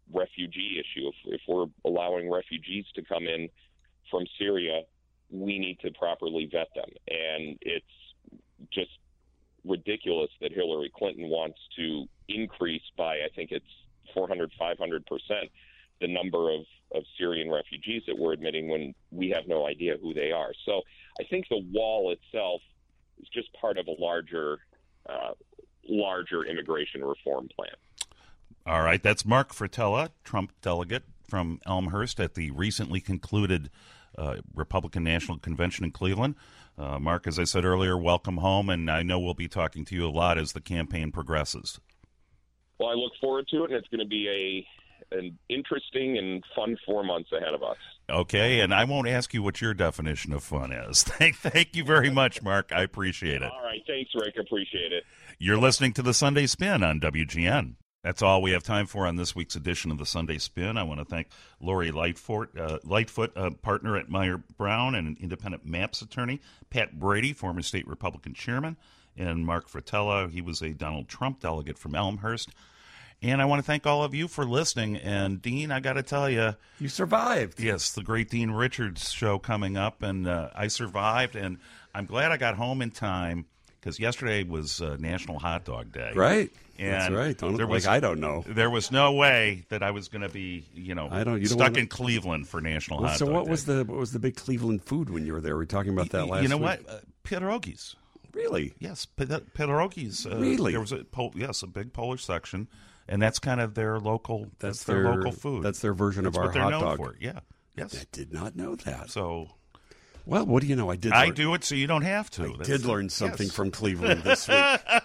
refugee issue. If, if we're allowing refugees to come in from Syria, we need to properly vet them. And it's just ridiculous that Hillary Clinton wants to increase by, I think it's four hundred, five hundred percent, the number of, of Syrian refugees that we're admitting when we have no idea who they are. So I think the wall itself is just part of a larger, uh, larger immigration reform plan. All right, that's Mark Fratella, Trump delegate from Elmhurst at the recently concluded uh, Republican National Convention in Cleveland. Uh, Mark, as I said earlier, welcome home, and I know we'll be talking to you a lot as the campaign progresses. Well, I look forward to it, and it's going to be a an interesting and fun four months ahead of us. Okay, and I won't ask you what your definition of fun is. Thank, thank you very much, Mark. I appreciate it. All right, thanks, Rick. Appreciate it. You're listening to the Sunday Spin on W G N. That's all we have time for on this week's edition of the Sunday Spin. I want to thank Lori Lightfoot, uh, Lightfoot uh, partner at Meyer Brown and an independent maps attorney, Pat Brady, former state Republican chairman, and Mark Fratella. He was a Donald Trump delegate from Elmhurst. And I want to thank all of you for listening. And, Dean, I got to tell you. You survived. Yes, the great Dean Richards show coming up. And uh, I survived. And I'm glad I got home in time because yesterday was uh, National Hot Dog Day. Right. And That's right. Don't there look was, like I don't know. There was no way that I was going to be, you know, I don't, you stuck don't wanna... in Cleveland for National well, Hot so Dog what Day. was the what was the big Cleveland food when you were there? We were talking about that last You know week. what? Uh, pierogies. Really? Yes, pierogies. Uh, really? There was a Pol- yes, a big Polish section, and that's kind of their local. That's, that's their, their local food. That's their version that's of our what they're hot known dog. For. Yeah. Yes. I did not know that. So. Well, what do you know? I did. I learn, do it so you don't have to. I That's, did learn something yes. from Cleveland this week.